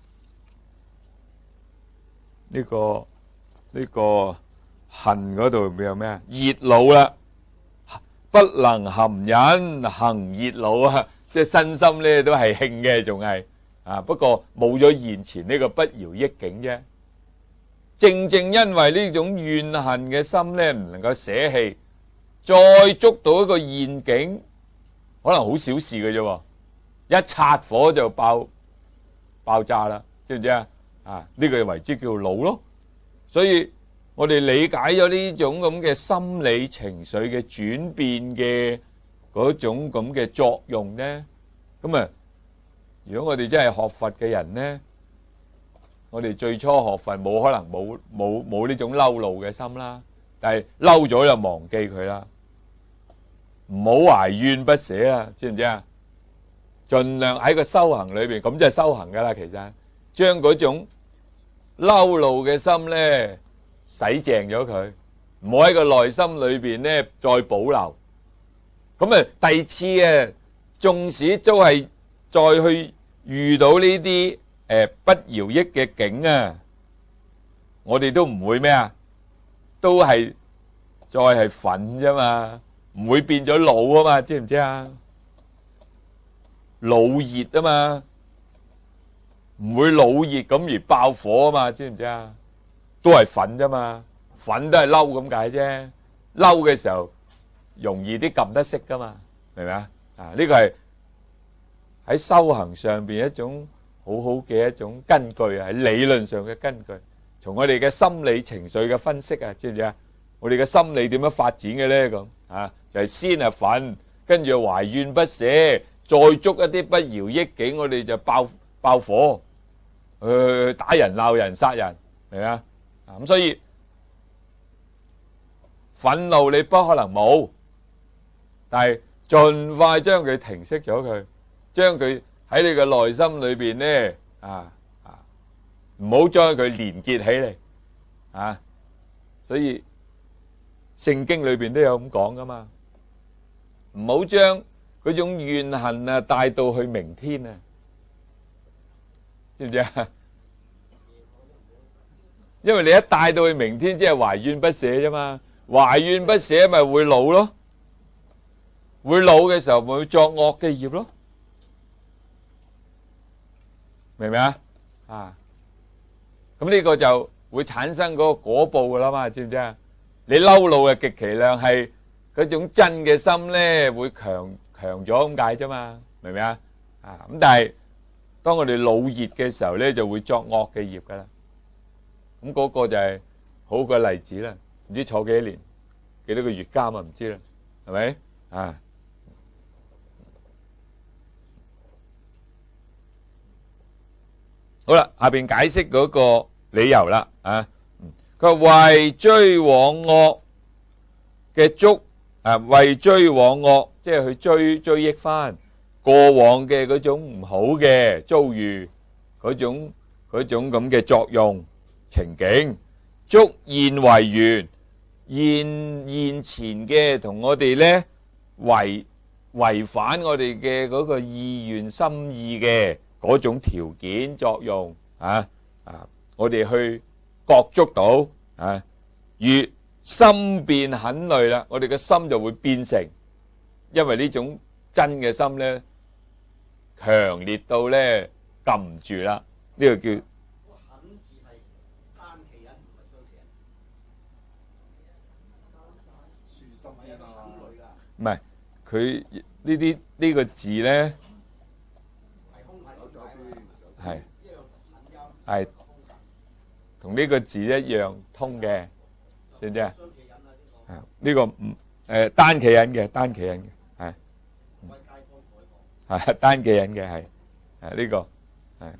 呢個呢個恨嗰度有咩啊？熱惱啦，不能含忍，行熱惱啊！即係身心咧都係興嘅，仲係啊，不過冇咗現前呢個不饒益境啫。正正因為呢種怨恨嘅心咧唔能夠捨棄，再捉到一個現境，可能好小事嘅啫，一擦火就爆爆炸啦，知唔知啊？啊呢個為之叫老咯。所以我哋理解咗呢種咁嘅心理情緒嘅轉變嘅嗰種咁嘅作用咧，咁啊，如果我哋真係學佛嘅人咧，我哋最初學佛冇可能冇冇冇呢種嬲怒嘅心啦，但係嬲咗就忘記佢啦，唔好懷怨不捨啦，知唔知啊？盡量喺個修行裏邊，咁就係修行噶啦。其實將嗰種嬲怒嘅心咧洗淨咗佢，唔好喺個內心裏邊咧再保留。咁啊，第二次啊，縱使都係再去遇到呢啲誒不饒益嘅境啊，我哋都唔會咩啊，都係再係憤啫嘛，唔會變咗老啊嘛，知唔知啊？老熱啊嘛，唔會老熱咁而爆火啊嘛，知唔知啊？都係憤啫嘛，憤都係嬲咁解啫，嬲嘅時候。容易啲撳得熄噶嘛，明唔明啊？啊，呢個係喺修行上邊一種好好嘅一種根據啊，喺理論上嘅根據。從我哋嘅心理情緒嘅分析啊，知唔知啊？我哋嘅心理點樣發展嘅咧？咁啊，就係先係憤，跟住懷怨不捨，再捉一啲不饒益境，我哋就爆爆火，去打人、鬧人、殺人，明唔明啊？啊，咁所以憤怒你不可能冇。但係盡快將佢停息咗佢，將佢喺你嘅內心裏邊咧啊啊，唔好將佢連結起嚟啊！所以聖經裏邊都有咁講噶嘛， 唔好將嗰種怨恨啊帶到去明天啊，知唔知啊？因為你一帶到去明天，即係懷怨不捨啫嘛，懷怨不捨咪會老咯，會老嘅時候咪會作惡嘅業咯，明唔明啊？啊，咁呢個就會產生嗰個果報噶啦嘛，知唔知啊？你嬲怒嘅極其量係嗰種真嘅心咧會強強咗咁解啫嘛，明唔明啊？啊，咁但係當我哋老熱嘅時候咧，就會作惡嘅業噶啦。咁嗰個就係好個例子啦，唔知坐幾多年，幾多個月監啊？唔知啦，係咪啊？好啦，下邊解釋嗰個理由啦，啊，佢話為追往惡嘅觸啊，為追往惡，即係去追追憶翻過往嘅嗰種唔好嘅遭遇，嗰種嗰種咁嘅作用情景，觸現違緣，現現前嘅同我哋咧違違反我哋嘅嗰個意願心意嘅嗰種條件作用啊啊，我哋去覺觸到啊，越心變很累啦，我哋嘅心就會變成，因為呢種真嘅心咧強烈到咧撳唔住啦，呢個叫。唔係佢呢啲呢個字咧，係係同呢個字一樣通嘅，知唔知啊？啊，呢個唔誒單企人嘅，單企人嘅係係單企人嘅係係呢個係。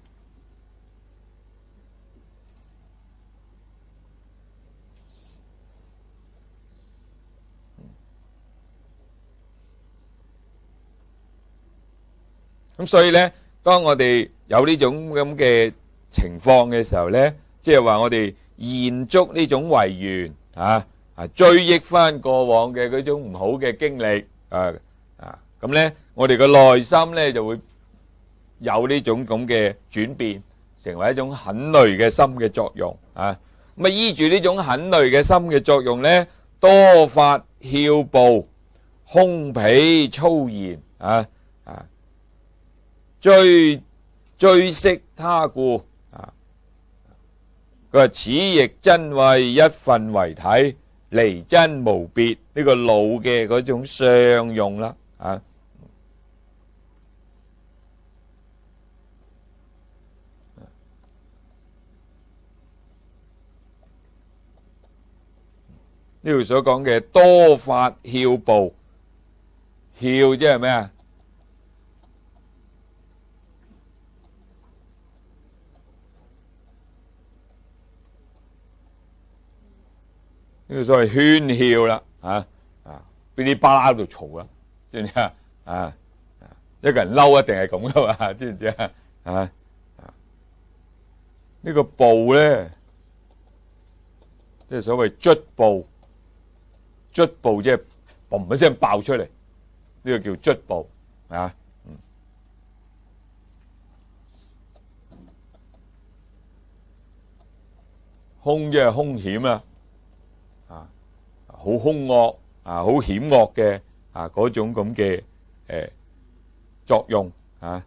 咁所以咧，當我哋有呢種咁嘅情況嘅時候咧，即係話我哋延續呢種違緣啊，啊追憶翻過往嘅嗰種唔好嘅經歷啊啊，咁咧我哋個內心咧就會有呢種咁嘅轉變，成為一種很累嘅心嘅作用啊。咁啊依住呢種很累嘅心嘅作用咧，多發囂暴、兇鄙粗言啊啊！追追識他故啊！佢話此亦真謂一分為體，離真無別。呢、這個老嘅嗰種相用啦啊！呢度所講嘅多發囂暴，囂即係咩啊？呢個所謂喧囂啦，啊啊，噼哩啪啦喺度嘈啦，知唔知啊？啊，一個人嬲一定係咁噶嘛，知唔知啊？啊啊，呢個暴咧，即係所謂卒暴，卒暴即係嘣一聲爆出嚟，呢個叫卒暴啊。嗯，兇即係兇險啊。好兇惡啊，好險惡嘅啊嗰種咁嘅誒作用啊，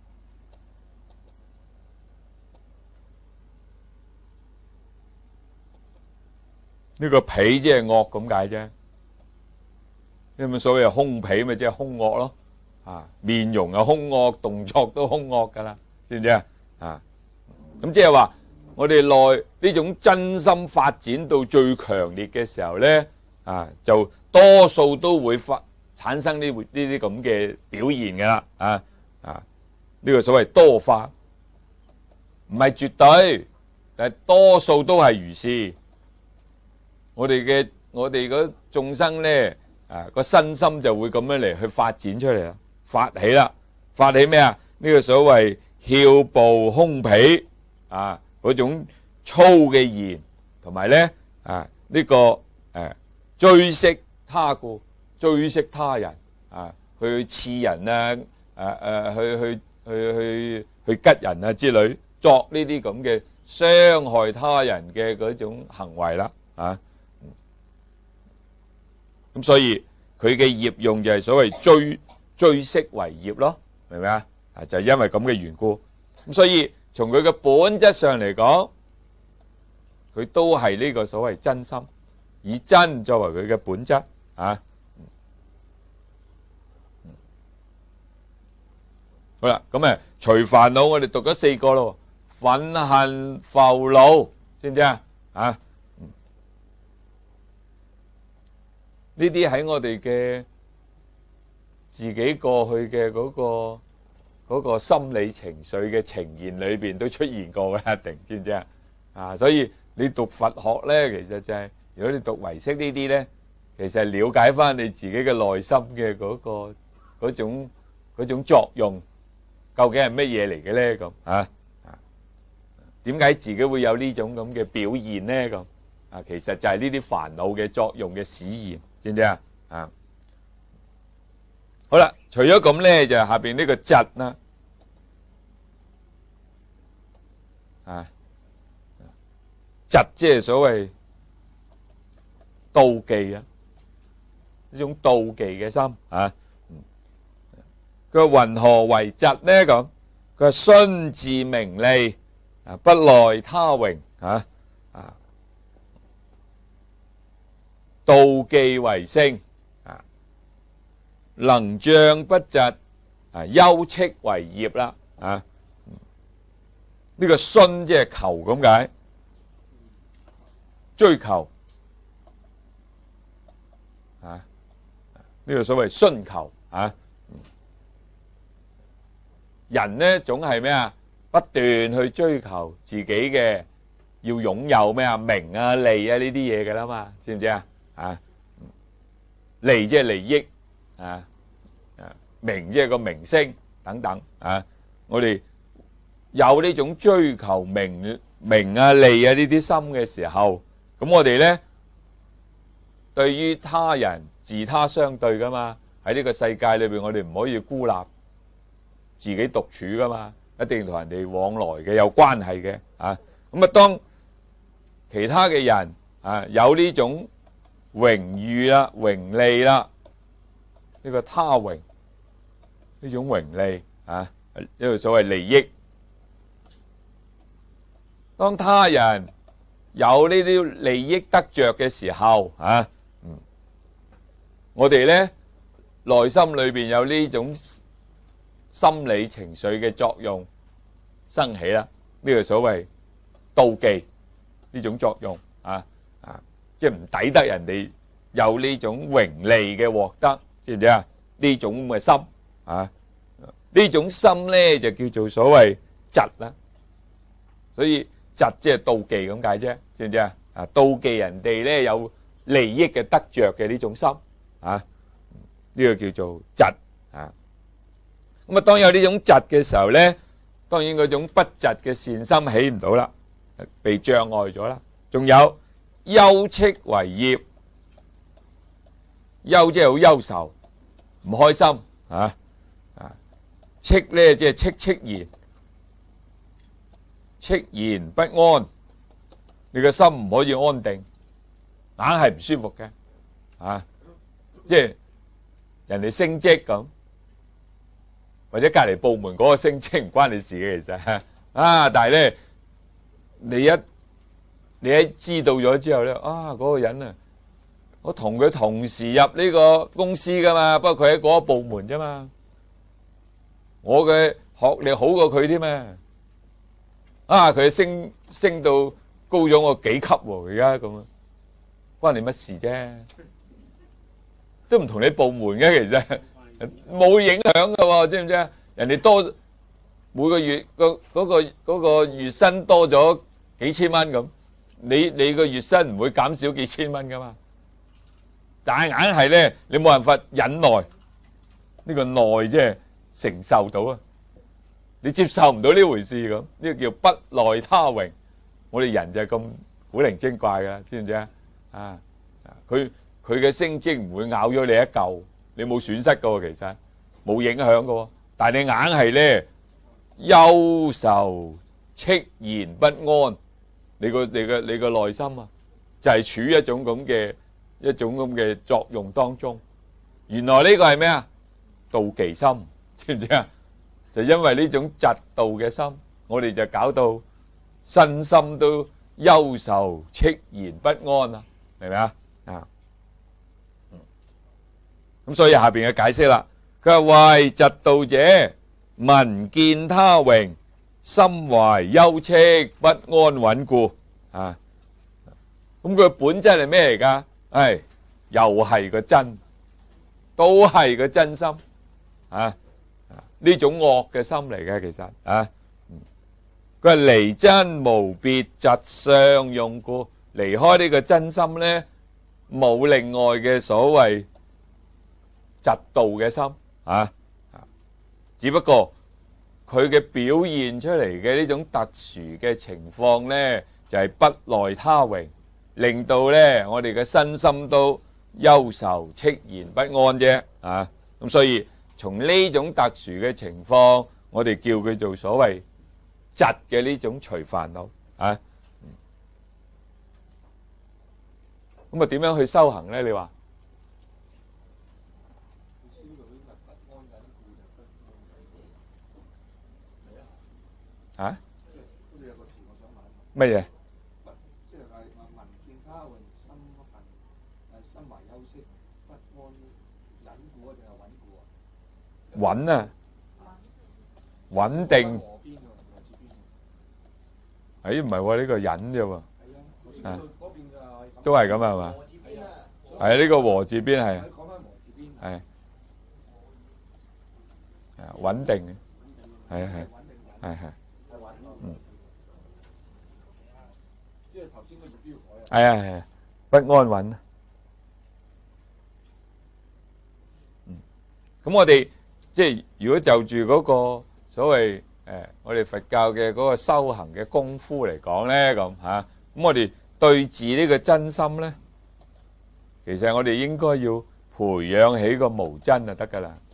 呢個鄙即係惡咁解啫。因為所謂兇鄙咪即係兇惡咯，啊面容啊兇惡，動作都兇惡噶啦，知唔知啊？啊，咁即係話我哋內呢種真心發展到最強烈嘅時候咧。啊，就多數都會發產生呢呢啲咁嘅表現噶啦，啊啊，呢個所謂多發，唔係絕對，但係多數都係如是。我哋嘅我哋嗰眾生咧，啊個身心就會咁樣嚟去發展出嚟啦，發起啦，發起咩啊？呢個所謂囂暴兇鄙啊嗰種粗嘅言，同埋咧啊呢個誒。追識他故，追識他人啊！ 啊，去刺人啊，誒、啊、誒去去去去去吉人啊之類，作呢啲咁嘅傷害他人嘅嗰種行為啦，啊，咁所以佢嘅業用就係所謂追追息為業咯，明唔明啊？啊，就係因為咁嘅緣故，咁所以從佢嘅本質上嚟講，佢都係呢個所謂真心，以真作為佢嘅本質啊。好啦，咁誒除煩惱，我哋讀咗四個咯，憤恨、浮惱，知唔知啊？啊，呢啲喺我哋嘅自己過去嘅嗰個嗰個心理情緒嘅呈現裏邊都出現過嘅，一定知唔知啊？啊，所以你讀佛學咧，其實就係如果你讀唯識呢啲咧，其實係了解翻你自己嘅內心嘅嗰個嗰種嗰種作用。究竟係乜嘢嚟嘅咧？咁啊啊，點解自己會有呢種咁嘅表現咧？咁啊，其實就係呢啲煩惱嘅作用嘅使然，知唔知啊？啊，好啦，除咗咁咧，就下邊呢個嫉啦，啊，嫉即係所謂妒忌啊，呢種妒忌嘅心啊。佢話云何為嫉呢？咁佢話徇自名利啊，不耐他榮啊啊，妒忌為性啊，能障不嫉啊，憂戚為業啦啊。呢、這個徇即係求咁解，追求啊，呢、這個所謂徇求啊。人呢總係咩啊？不斷去追求自己嘅，要擁有咩啊？名啊、利啊呢啲嘢㗎啦嘛，知唔知啊？啊，利即係利益啊，啊名即係個名聲等等啊。我哋有呢種追求名名啊、利啊呢啲心嘅時候，咁我哋呢對於他人自他相對㗎嘛。喺呢個世界裏邊，我哋唔可以孤立。自己獨處噶嘛，一定同人哋往來嘅，有關係嘅啊。咁啊，當其他嘅人啊有呢種榮譽啦、榮利啦，呢個他榮呢種榮利啊，呢個所謂利益。當他人有呢啲利益得着嘅時候啊，嗯，我哋咧內心裏邊有呢種心理情緒嘅作用生起啦，呢個所謂妒忌呢種作用啊啊，即係唔抵得人哋有呢種榮利嘅獲得，知唔知啊？呢種咁嘅心啊，呢種心咧就叫做所謂嫉啦。所以嫉即係妒忌咁解啫，知唔知啊？啊，妒忌人哋咧有利益嘅得着嘅呢種心啊，呢個叫做嫉啊。咁啊，當有呢種嫉嘅時候咧，當然嗰種不嫉嘅善心起唔到啦，被障礙咗啦。仲有憂戚為業，憂即係好憂愁、唔開心啊啊！戚咧即係戚戚然、戚然不安，你個心唔可以安定，硬係唔舒服嘅啊！即係人哋升職咁。或者隔離部門嗰個升職唔關你事嘅，其實啊，但係咧，你一你一知道咗之後咧，啊嗰個人啊，我同佢同時入呢個公司噶嘛，不過佢喺嗰個部門啫嘛，我嘅學歷好過佢添嘛，啊佢升升到高咗我幾級喎，而家咁啊，關你乜事啫？都唔同你部門嘅，其實。冇影響㗎喎，知唔知啊？人哋多每個月個嗰個嗰個月薪多咗幾千蚊咁，你你個月薪唔會減少幾千蚊㗎嘛？但係硬係咧，你冇辦法忍耐，呢個耐即係承受到啊！你接受唔到呢回事咁，呢個叫不耐他榮。我哋人就係咁古靈精怪㗎，知唔知啊？啊，佢佢嘅升職唔會咬咗你一嚿。 你冇損失噶喎，其實冇影響噶喎，但係你硬係咧憂愁戚然不安，你個你個你個內心啊，就係處於一種咁嘅一種咁嘅作用當中。原來呢個係咩啊？妒忌心，知唔知啊？就因為呢種嫉妒嘅心，我哋就搞到身心都憂愁戚然不安啊，明唔明啊？啊，咁所以下邊嘅解釋啦，佢話為嫉妒者，聞見他榮，心懷憂戚，不安穩固啊。咁佢本質係咩嚟噶？係又係個真，都係個真心啊。呢種惡嘅心嚟嘅，其實啊，佢係離真無別，嫉相用故。離開呢個真心咧，冇另外嘅所謂嫉妒嘅心啊。只不過佢嘅表現出嚟嘅呢種特殊嘅情況咧，就係不耐他榮，令到咧我哋嘅身心都憂愁戚然不安啫啊。咁所以從呢種特殊嘅情況，我哋叫佢做所謂嫉嘅呢種隨煩惱啊。咁啊點樣去修行咧？你話啊？乜嘢？即係聞見他榮，心恨誒，心懷憂戚，不安，忍固定係穩固啊？穩啊，穩定。誒唔係喎，呢個忍啫喎。啊，都係咁啊，係嘛？係啊，呢個和字邊係。係。係穩定嘅。係啊係。係係。嗯。係啊係啊，不安穩啊。嗯。咁我哋即係如果就住嗰個所謂誒，我哋佛教嘅嗰個修行嘅功夫嚟講咧，咁嚇，咁我哋對治呢個真心咧，其實我哋應該要培養起個無真就得噶啦，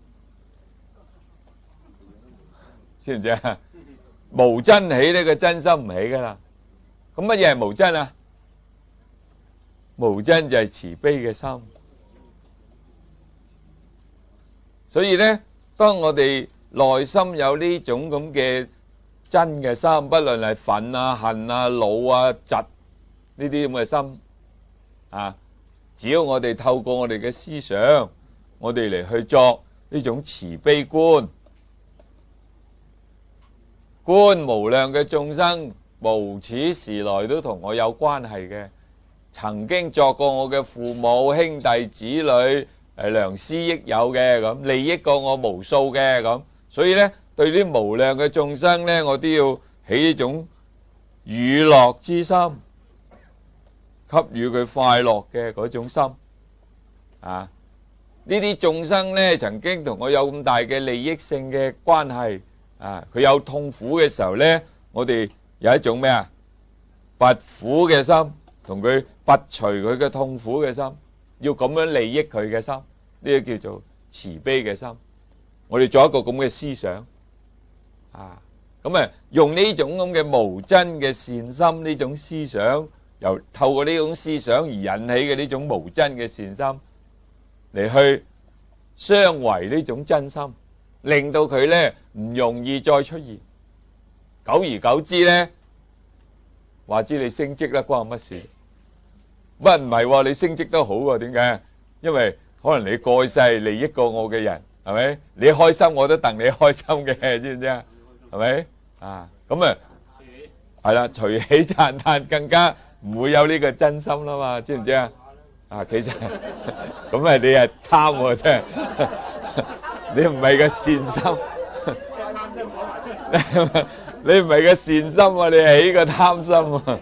知唔知啊？無真起呢個真心唔起噶啦。咁乜嘢係無真啊？無真就係慈悲嘅心。所以咧，當我哋內心有呢種咁嘅真嘅心，不論係憤啊、恨啊、惱啊、嫉呢啲咁嘅心啊，只要我哋透過我哋嘅思想，我哋嚟去作呢種慈悲觀，觀無量嘅眾生，無始時來都同我有關係嘅，曾經作過我嘅父母、兄弟、子女。係良師益友嘅，咁利益過我無數嘅，咁所以咧，對啲無量嘅眾生咧，我都要起呢種娛樂之心，給予佢快樂嘅嗰種心啊。呢啲眾生咧，曾經同我有咁大嘅利益性嘅關係啊，佢有痛苦嘅時候咧，我哋有一種咩啊？拔苦嘅心，同佢拔除佢嘅痛苦嘅心。要咁樣利益佢嘅心，呢個叫做慈悲嘅心。我哋做一個咁嘅思想啊，咁啊用呢種咁嘅無真嘅善心，呢種思想，由透過呢種思想而引起嘅呢種無真嘅善心，嚟去相違呢種真心，令到佢咧唔容易再出現。久而久之咧，話知你升職啦，關我乜事？乜唔係喎？你升職都好喎，點解？因為可能你過世利益過我嘅人，係咪？你開心我都戥你開心嘅，知唔知啊？係咪？啊，咁啊，係啦，隨喜讚嘆更加唔會有呢個真心啦嘛，知唔知啊？啊，其實咁啊，你係貪喎，真係，你唔係個善心，你唔係個善心啊，你係起個貪心啊！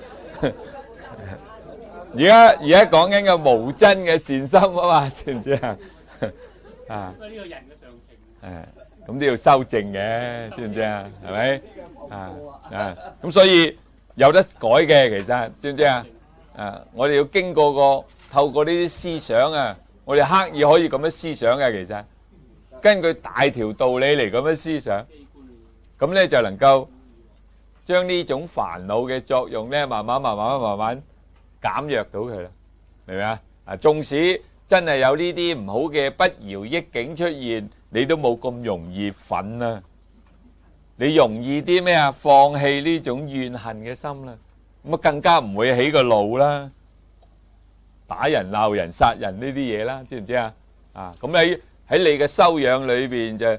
而家而家講緊個無真嘅善心啊嘛，知唔知啊？啊，呢個人嘅常情。誒，咁都要修正嘅，知唔知啊？係咪？啊啊，咁所以有得改嘅，其實知唔知啊？啊，我哋要經過個透過呢啲思想啊， 我哋刻意可以咁樣思想嘅，其實根據大條道理嚟咁樣思想，咁咧就能夠將呢種煩惱嘅作用咧，慢慢慢慢慢慢減弱到佢啦，明唔明啊？啊，縱使真係有呢啲唔好嘅不饒益境出現，你都冇咁容易憤啊！你容易啲咩啊？放棄呢種怨恨嘅心啦，咁啊更加唔會起個怒啦，打人、鬧人、殺人呢啲嘢啦，知唔知啊？啊，咁喺喺你嘅修養裏邊就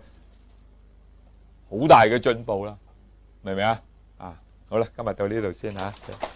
好大嘅進步啦，明唔明啊？啊，好啦，今日到呢度先嚇。